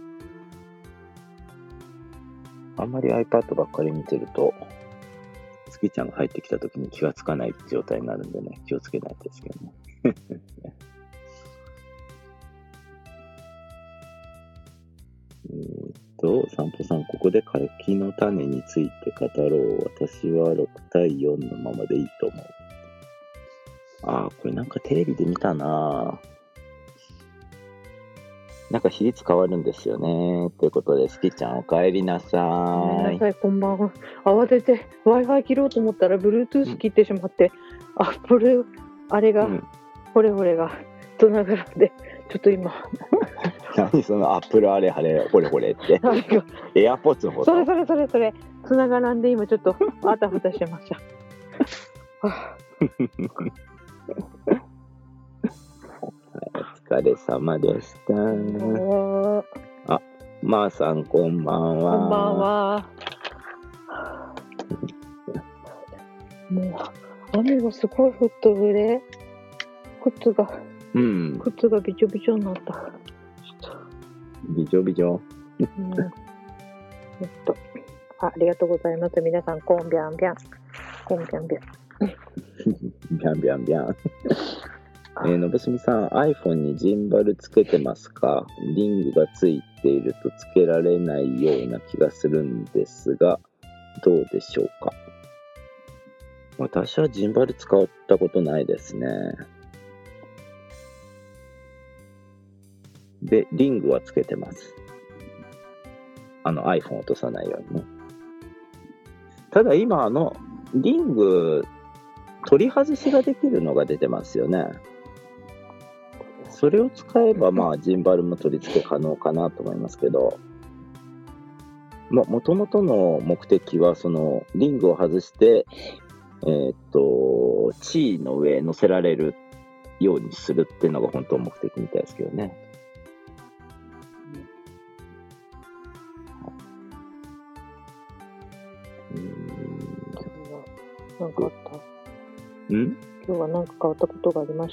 あんまり iPad ばっかり見てると、すきちゃんが入ってきたときに気がつかない状態になるんでね、気をつけないとですけどね。えーっと、散歩さん、ここで柿の種について語ろう。私はろくたいよんのままでいいと思う。ああ、これなんかテレビで見たな。なんか比率変わるんですよね。ということで、すきちゃんお帰りなさごめんい。 なさい、こんばんは。慌てて Wi-Fi 切ろうと思ったら Bluetooth 切ってしまって、アップルあれが、 うん、 これこれがとながらで、ちょっと今、 何そのアップルあれあれ、これこれって。 なんかエアポッツのことそれそれそれそれ、つながらんで今ちょっとあたふたしてました。はあ、 お疲れ様でした。 もあ、まーさんこんばんうは。 こんばんは。もう雨がすごい降っとるね。靴がうん、 靴がびちょびちょになった。ちょっと。 びちょびちょ。 うん、えっとあ、ありがとうございます。皆さん、こんびゃんびゃん。こんびゃんびゃん。 ビャンビャンビャン。えー、のぶすみさん、iPhone にジンバルつけてますか？リングがついているとつけられないような気がするんですが、どうでしょうか？私はジンバル使ったことないですね。で、リングはつけてます。あの iPhone を落とさないようにね。ただ今、あの、リング、取り外しができるのが出てますよね。それを使えば、まあ、ジンバルも取り付け可能かなと思いますけど、まあ、もともとの目的は、その、リングを外して、えーっと、地位の上に乗せられるようにするっていうのが本当の目的みたいですけどね。うーん、 なんかあったん今日は何か変わったことがありました？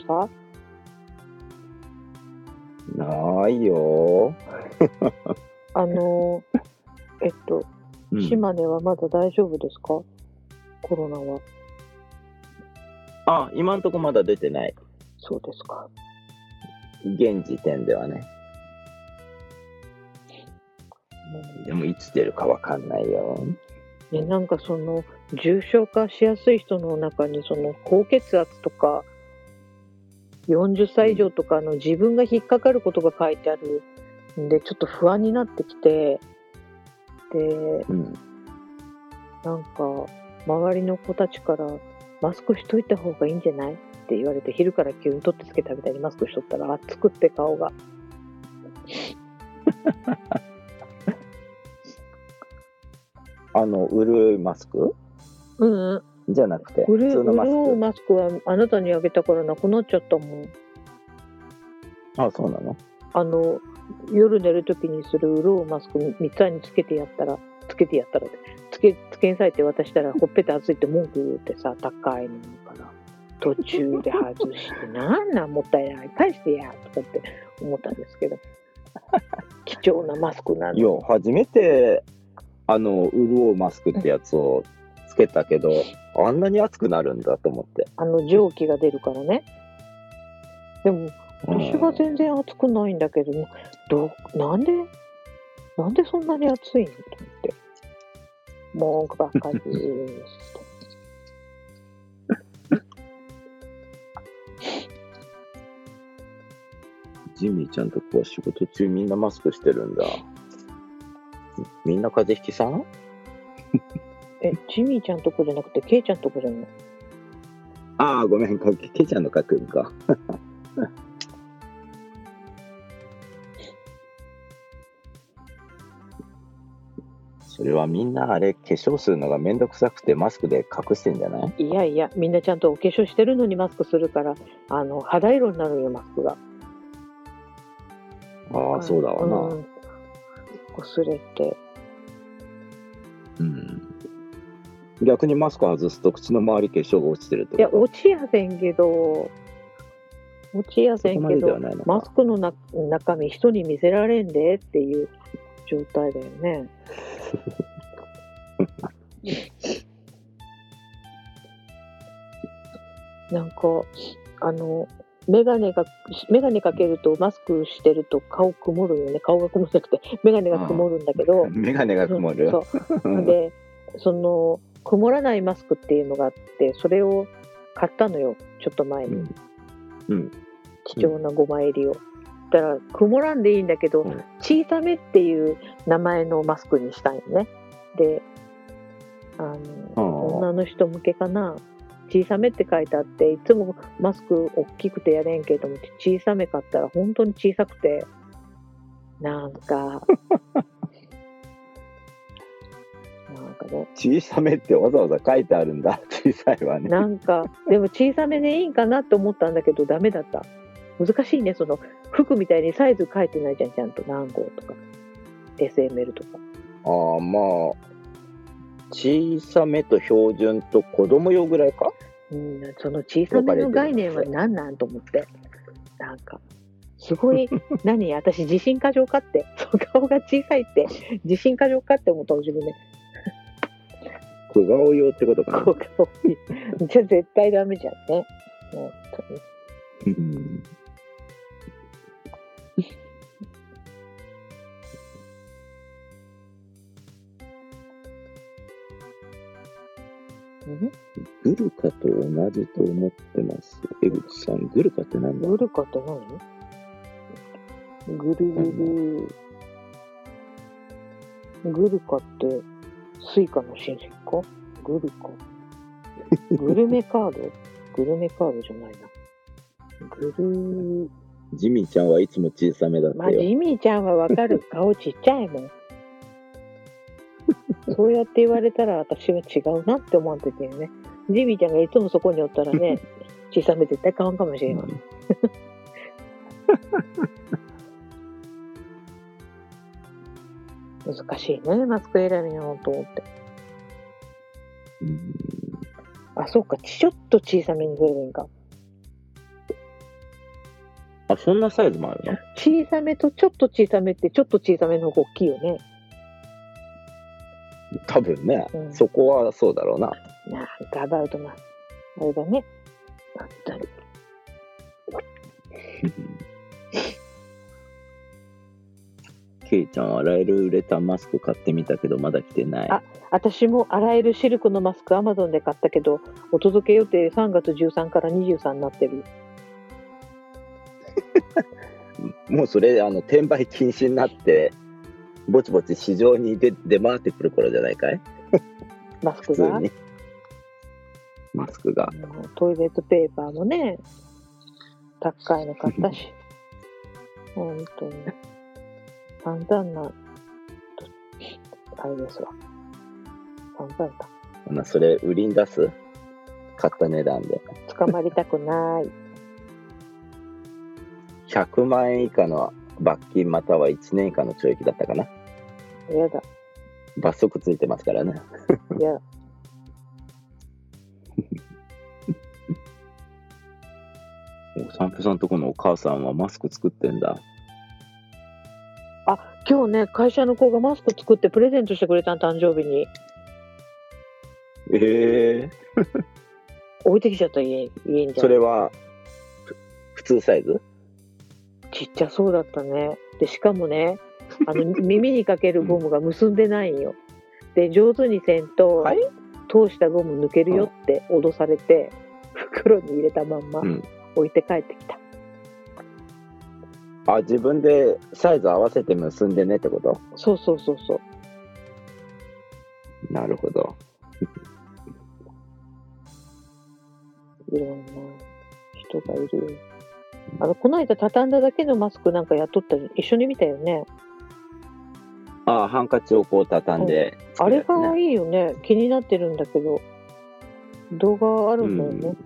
ないよあのえっと、 ー、うん、 島根はまだ大丈夫ですか？コロナは。 あ、今んとこまだ出てない。 そうですか。 現時点ではね。でもいつ出るかわかんないよ。 ね、なんかその重症化しやすい人の中にその高血圧とかよんじゅっさい以上とかの自分が引っかかることが書いてあるんで、ちょっと不安になってきて、で、 うん。 なんか、周りの子たちから、マスクしといた方がいいんじゃないって言われて、昼から急に取ってつけたみたいにマスクしとったら、熱くって顔が。 あの、潤いマスクうんうん。 じゃなくて、 うる普通のマス潤うク。 マスクはあなたにあげたからなくなっちゃったもん。 あ、そうなの？ あの、夜寝るときにする潤うマスクみっつにつけてやったら、つけてやったらって、つけ、つけんさいって渡したら、ほっぺた熱いって文句言ってさ、高いのから、途中で外して、なんなんもったいない、返してや、とかって思ったんですけど、貴重なマスクなんで。 いや、初めて、あの、潤うマスクってやつをつけたけど、あんなに熱くなるんだと思って。 あの、蒸気が出るからね。でも、私は全然熱くないんだけど、どう、なんで、なんでそんなに熱いのと思って。文句ばっかりです。 ジミーちゃんとこは仕事中みんなマスクしてるんだ。みんな風邪ひきさん？ え、ジミーちゃんとこじゃなくて、ケイちゃんとこじゃない？ ああ、ごめん、かけちゃんの書くんか。それはみんなあれ、化粧するのがめんどくさくてマスクで隠してんじゃない？ いやいや、みんなちゃんとお化粧してるのにマスクするから、あの、肌色になるよ、マスクが。 ああ、そうだわな。 うん。擦れて。 うん。逆にマスク外すと口の周り化粧が落ちてるってこと？ いや、落ちやせんけど、落ちやせんけど、マスクのな中身人に見せられんでっていう状態だよね。なんか、あの、メガネが、メガネかけるとマスクしてると顔曇るよね。顔が曇らなくて、メガネが曇るんだけど。 メガネが曇る。 そう。で、その、曇らないマスクっていうのがあって、それを買ったのよ。ちょっと前に。 うん。うん、 貴重なごま入りを。だから、曇らんでいいんだけど、うん、小さめっていう名前のマスクにしたんよね。で、あの、女の人向けかな。小さめって書いてあって、いつもマスク大きくてやれんけども、小さめ買ったら本当に小さくて、なんか、なんかね。 小さめってわざわざ書いてあるんだ、小さいわね。 なんか、でも小さめでいいんかなと思ったんだけど、ダメだった。難しいね、その服みたいにサイズ書いてないじゃん、ちゃんと何号とか、エスエムエル とか。 ああ、まあ。小さめと標準と子供用ぐらいか、 うん、その小さめの概念は何なんと思って、なんかすごい何私自信過剰かって顔が小さいって自信過剰かって思った自分で。 小顔用ってことかな。 小顔じゃ絶対ダメじゃんね、本当に。 うんグルカと同じと思ってます。江口さん、グルカって何だ？ グルカって何？グルグル、グルカってスイカの親戚か？グルカ。グルメカード？グルメカードじゃないな。グルジミーちゃんはいつも小さめだったよ。 まあ、ジミーちゃんはわかる。顔ちっちゃいもん。そうやって言われたら私は違うなって思っててね。ジミーちゃんがいつもそこにおったらね、小さめ絶対買わんかもしれない。難しいね、マスク選びのと思って。 うんあ、そうか、ちょっと小さめにすればいいんか。 あ、そんなサイズもあるの？ 小さめとちょっと小さめってちょっと小さめの方が大きいよね。 多分ね、 うん、 そこはそうだろうな。 なんかアバウトなあれだね。本当に。 ケイちゃん、洗えるウレタンマスク買ってみたけどまだ来てない。 あ、私も洗えるシルクのマスクアマゾンで買ったけど、お届け予定さんがつじゅうさんからにじゅうさんになってる。 もうそれあの転売禁止になってぼちぼち市場に出出回ってくる頃じゃないかい。 マスクが普通にマスクがトイレットペーパーもね高いの買ったし本当に散々なあれですわ。散々だ。 ほなそれ売りに出す？買った値段で捕まりたくない。 ひゃくまんえん以下の罰金またはいちねん以下の懲役だったかな。 やだ。 罰則ついてますからね。 やだ。 お散歩さんとこのお母さんはマスク作ってんだ。 あ、今日ね会社の子がマスク作ってプレゼントしてくれたの、誕生日に。 ええー、 置いてきちゃった、家家に。 それは普通サイズ？ ちっちゃそうだったね。でしかもねあの耳にかけるゴムが結んでないんよ。で上手にせんと、はい、通したゴム抜けるよって脅されて、袋に入れたまんま置いて帰ってきた、 うん、あ、自分でサイズ合わせて結んでねってこと？ そうそうそうそう。 なるほど。 いろんな人がいるよ。あのこの間畳んだだけのマスクなんかやっとったり一緒に見たよね。 ああ、ハンカチをこう畳んで、ね、 うん、あれがいいよね。気になってるんだけど動画あるんだよね、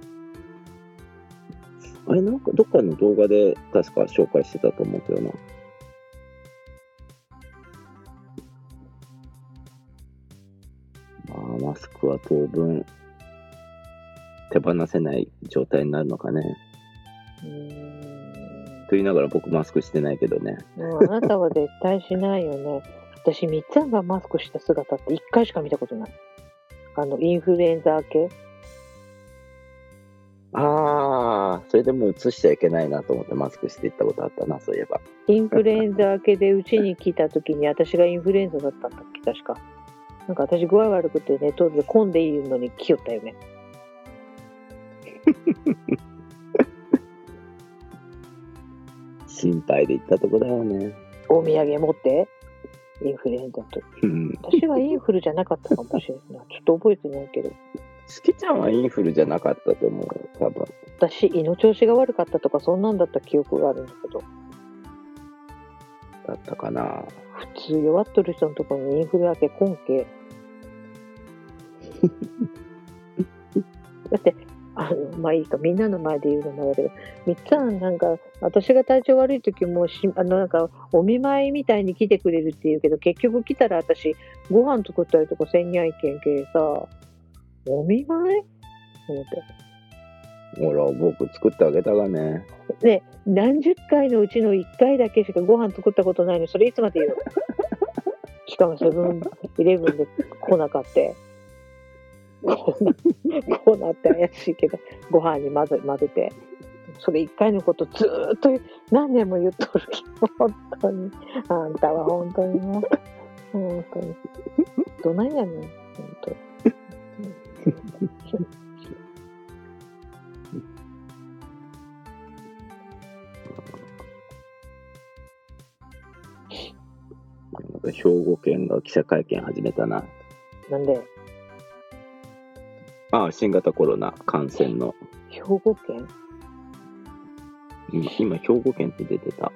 うん、あれなんかどっかの動画で確か紹介してたと思うけどな。まあマスクは当分手放せない状態になるのかね。うーんと言いながら僕マスクしてないけどね。 もうあなたは絶対しないよね。私みっつぁんがマスクした姿っていっかいしか見たことない。あのインフルエンザ明け。 ああ、それでもう映しちゃいけないなと思ってマスクしていったことあったな、そういえば。 インフルエンザ明けでうちに来た時に私がインフルエンザだったんだっけ、確か。なんか私具合悪くてね、当時混んでいるのに来よったよね。 心配で行ったとこだよね。 お土産持ってインフルエンザと。私はインフルじゃなかったかもしれない。ちょっと覚えてないけど。 しきちゃんはインフルじゃなかったと思う、多分。 私胃の調子が悪かったとかそんなんだった記憶があるんだけど。 だったかな。 普通弱っとる人のところにインフル明け今け。だってあのまあいいか、みんなの前で言うのもあれだけど、みっつぁんなんか私が体調悪い時もしあのなんかお見舞いみたいに来てくれるって言うけど、結局来たら私ご飯作ったりとかせんにゃいけんけさ、お見舞い思って。 ほら僕作ってあげたがね。 ね、何十回のうちのいっかいだけしかご飯作ったことないの。それいつまで言うの？しかもセブンイレブンで来なかって。こう な, こうなって怪しいけどご飯に混ぜ混ぜて、それいっかいのことずーっと何年も言っとるけど、本当にあんたは本当にもう本当にどないやねん本当に。 兵庫県が記者会見始めたな。 なんで？ ああ、新型コロナ感染の。 兵庫県？ 今、兵庫県って出てた。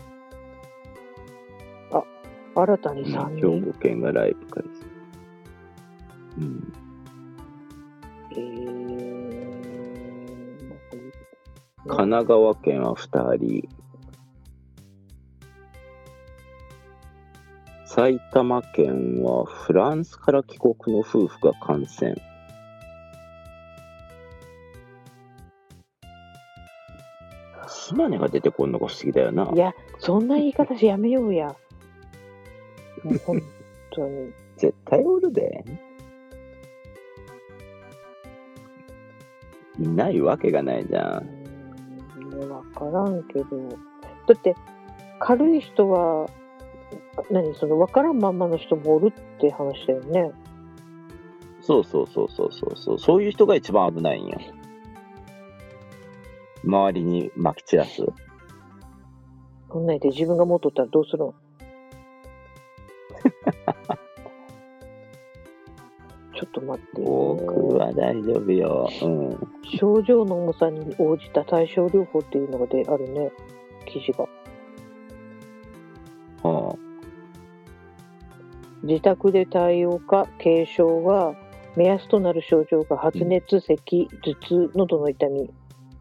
あ、新たにさんにん。 兵庫県がライブ開始。うん。 えー、 神奈川県はふたり。埼玉県はフランスから帰国の夫婦が感染。島根が出てこんのが不思議だよな。 いや、そんな言い方しやめようや。もう本当に。 絶対おるで。いないわけがないじゃん。 うん、わからんけど。だって、軽い人は、何その分からんまんまの人もおるって話だよね。 そうそうそうそうそうそう。そういう人が一番危ないんよ。周りに撒き散らす。 こんなんで自分が持っとったらどうするの？ちょっと待ってよ。 僕は大丈夫よ。うん。 症状の重さに応じた対症療法っていうのがであるね、記事が。 はあ、 自宅で対応か軽症は目安となる症状が発熱、咳、頭痛、喉の痛み。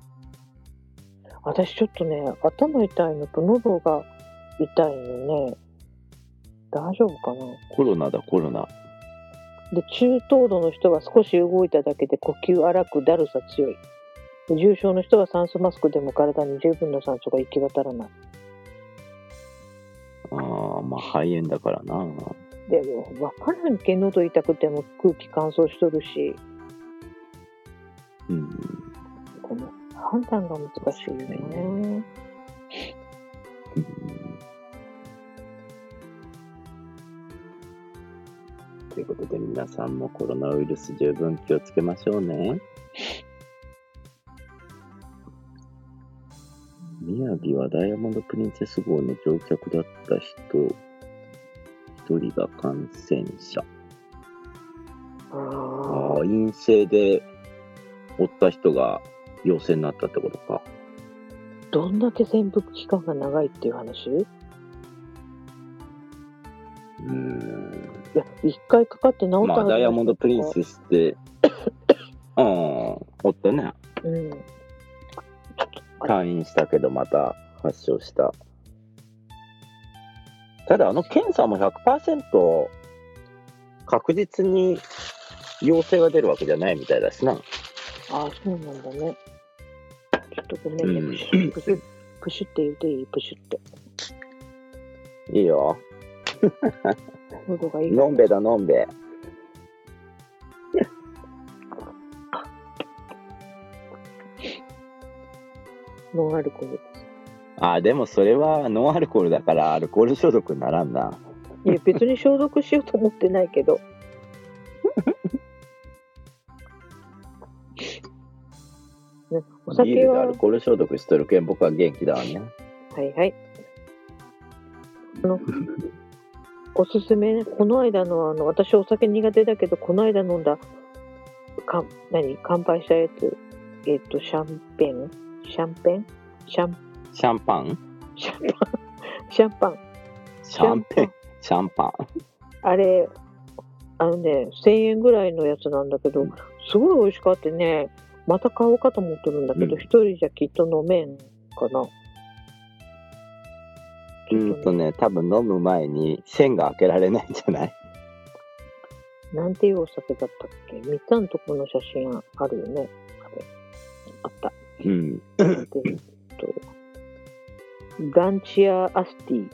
私ちょっとね、頭痛いのと喉が痛いのね。大丈夫かな？ コロナだ、コロナ。 で、中等度の人は少し動いただけで呼吸荒くだるさ強い。で、重症の人は酸素マスクでも体に十分な酸素が行き渡らない。 ああ、まあ肺炎だからな。 でも分からんけ、喉痛くても空気乾燥しとるし、 うん、 この判断が難しいよね。 うんということで皆さんもコロナウイルス十分気をつけましょうね。宮城はダイヤモンドプリンセス号の乗客だった人一人が感染者。ああ、陰性でおった人が陽性になったってことか。 どんだけ潜伏期間が長いっていう話？ うーん。 いや、一回かかって治ったはず。 まあダイヤモンドプリンセスってああ、おったね。 うん。 退院したけどまた発症した。ただあの検査も ひゃくパーセント 確実に陽性が出るわけじゃないみたいだしな。 ああ、そうなんだね。ちょっとごめんね、 うんプシュプシュプシュって言うていい？プシュって。 いいよ。 喉がいい。 のんべだのんべ。 ノンアルコールです。 あ、でもそれはノンアルコールだからアルコール消毒にならんな。 いや、別に消毒しようと思ってないけど。ね、おビー酒はルでアルコール消毒しとるけん僕は元気だわね。 はいはい。あのおすすめね、この間のあの私お酒苦手だけどこの間飲んだか何乾杯したやつ、えっとシャンペンシャンペンシャンシャンパンシャンパンシャンパンシャンペンシャンパンあれあのねせんえんぐらいのやつなんだけどすごい美味しかってね、また買おうかと思ってるんだけど一、うん、人じゃきっと飲めんかな。 うんとね、多分飲む前に栓が開けられないんじゃない？ なんていうお酒だったっけ？みっつのところの写真あるよね。あれあった。 うん。 でとガンチアアスティ。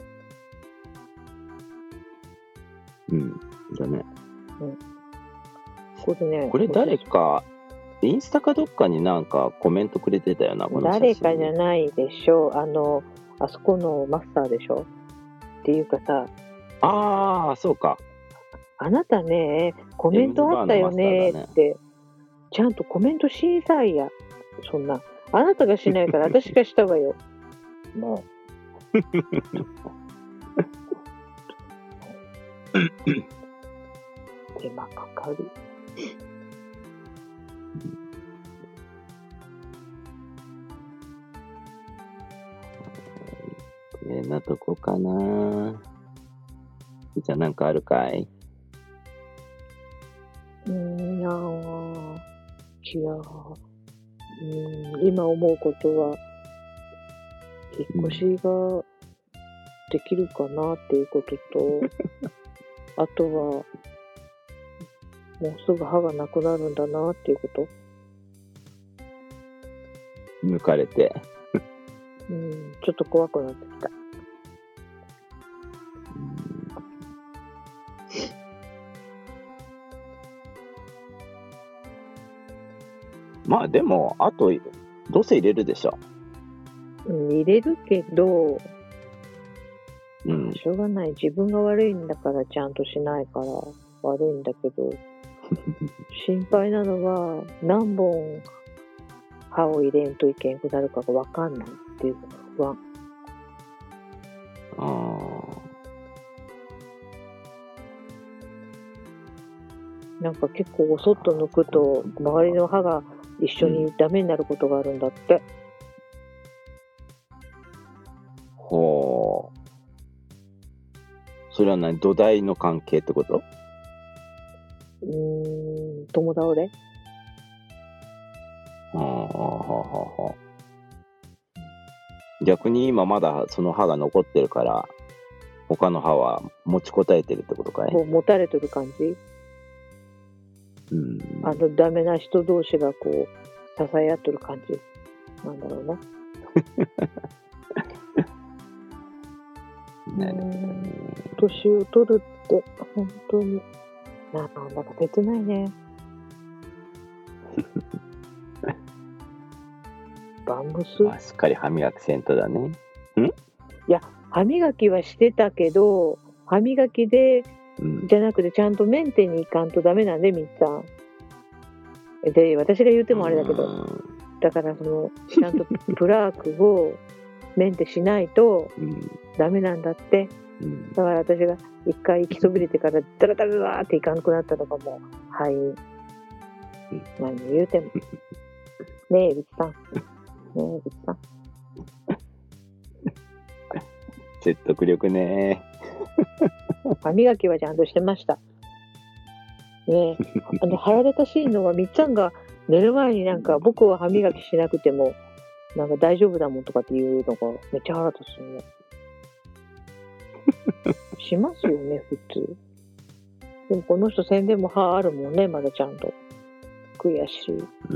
うんだね。 うん。これね。 これ誰かインスタかどっかになんかコメントくれてたよな、この写真。 誰かじゃないでしょう。あの。あそこのマスターでしょっていうかさ、 ああそうか、 あなたねコメントあったよねって、ね、ちゃんとコメントしんさいや。そんなあなたがしないから私がしたわよ。もう手間かかる。 えー、なとこかな。じゃあなんかあるかい？ うんいやーいやーうん今思うことは引っ越しができるかなっていうこととあとはもうすぐ歯がなくなるんだなっていうこと。 抜かれてうん、ちょっと怖くなってきた。 まあでもあとどうせ入れるでしょ。 うん、入れるけど、 うん、 しょうがない。自分が悪いんだからちゃんとしないから悪いんだけど心配なのは何本歯を入れんといけんくなるかが分かんないっていう不安。 なんか結構おそっと抜くと周りの歯が一緒にダメになることがあるんだって。 ほう。それは何、土台の関係ってこと？ うーん、共倒れ。 はあはあはあ。逆に今まだその歯が残ってるから他の歯は持ちこたえてるってことかい？ こう持たれてる感じ。 うん。 あのダメな人同士がこう支え合ってる感じなんだろうな。 ね、 年を取るって本当になんだか切ないね。バンムス、 まあ、しっかり歯磨きせんとだね。ん？ いや歯磨きはしてたけど歯磨きで、うん、じゃなくてちゃんとメンテに行かんとダメなんでみっちゃんで、私が言うてもあれだけど、だからそのちゃんとプラークをメンテしないとダメなんだって、うん、だから私が一回行きそびれてからダラダラダラっていかなくなったのがもうはい、うん、何言うてもねえびっさんねえびっさん説得力ね。 歯磨きはちゃんとしてましたね。あの腹立たしいのはみっちゃんが寝る前になんか僕は歯磨きしなくてもなんか大丈夫だもんとかっていうのがめっちゃ腹立つよね。しますよね普通。でもこの人宣伝も歯あるもんね、まだちゃんと。悔しい。 うん。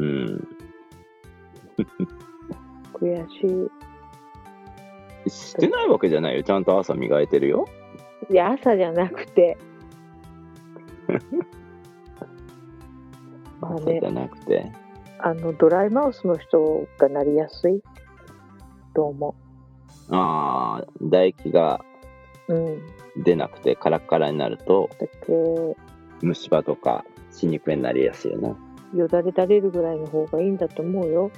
悔しい。してないわけじゃないよ。ちゃんと朝磨いてるよ。 いや朝じゃなくて。 まあね、朝じゃなくて。 あのドライマウスの人がなりやすいと思う。ああ、唾液が出なくてカラッカラになると、だけ虫歯とか歯肉炎になりやすいよな。 よだれ垂れるぐらいの方がいいんだと思うよ。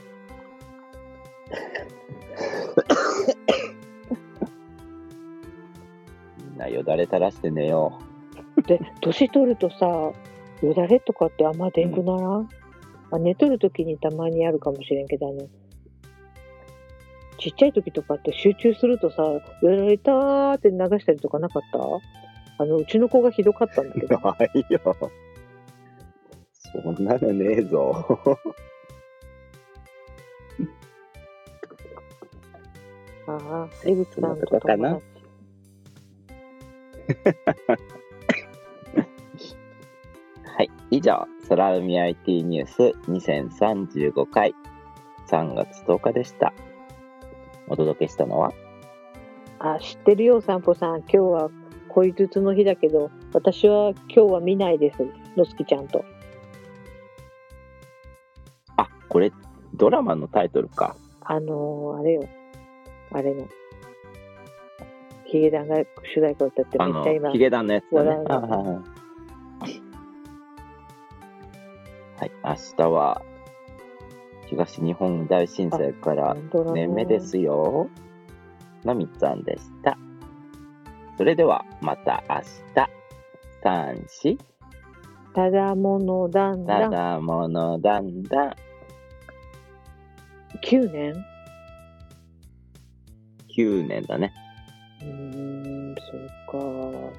みんなよだれ垂らして寝よう。で、年取るとさ、よだれとかってあんま出んくならん？うんあ寝とるときにたまにあるかもしれんけど、あのちっちゃい時とかって集中するとさ、よだれたーって流したりとかなかった？あのうちの子がひどかったんだけど。 ないよ。そんなのねえぞ。 ああ、江口さんと友達。 はい、以上、空海 アイティー ニュースにせんさんじゅうごかいさんがつとおかでした。お届けしたのは、 あ、知ってるよ、散歩さん。今日は恋筒の日だけど、私は今日は見ないです。のすきちゃんと。 あ、これドラマのタイトルか。 あのー、あれよ、あれのヒゲダンが主題歌を歌ってめっちゃ今ヒゲダンのやつだね。あはい、明日は東日本大震災から年目ですよ。のみつさんでした。それではまた明日。さん、し。 ただものだんだん。 ただものだんだん。 きゅうねん ? きゅうねんだね。 うーん、そうか。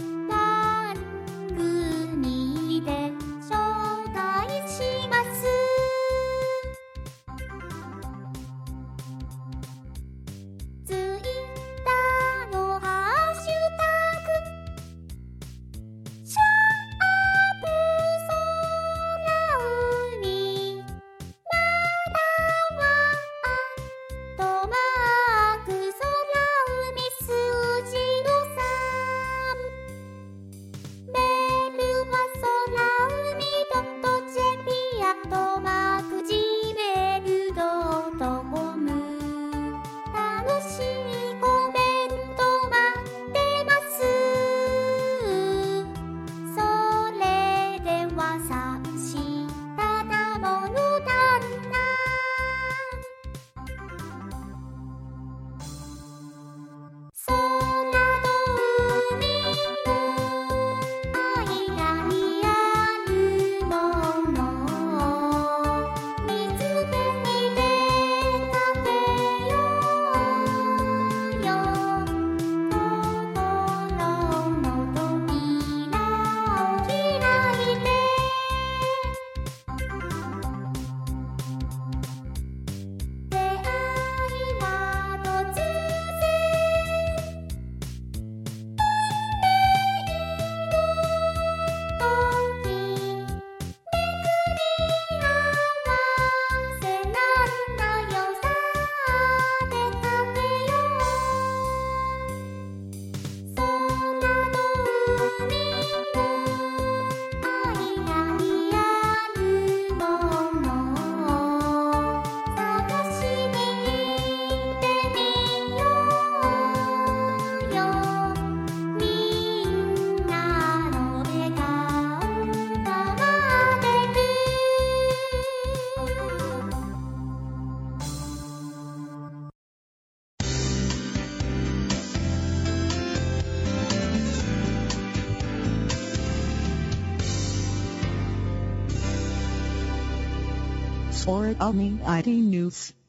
番組で紹介します。 or Almi アイティー News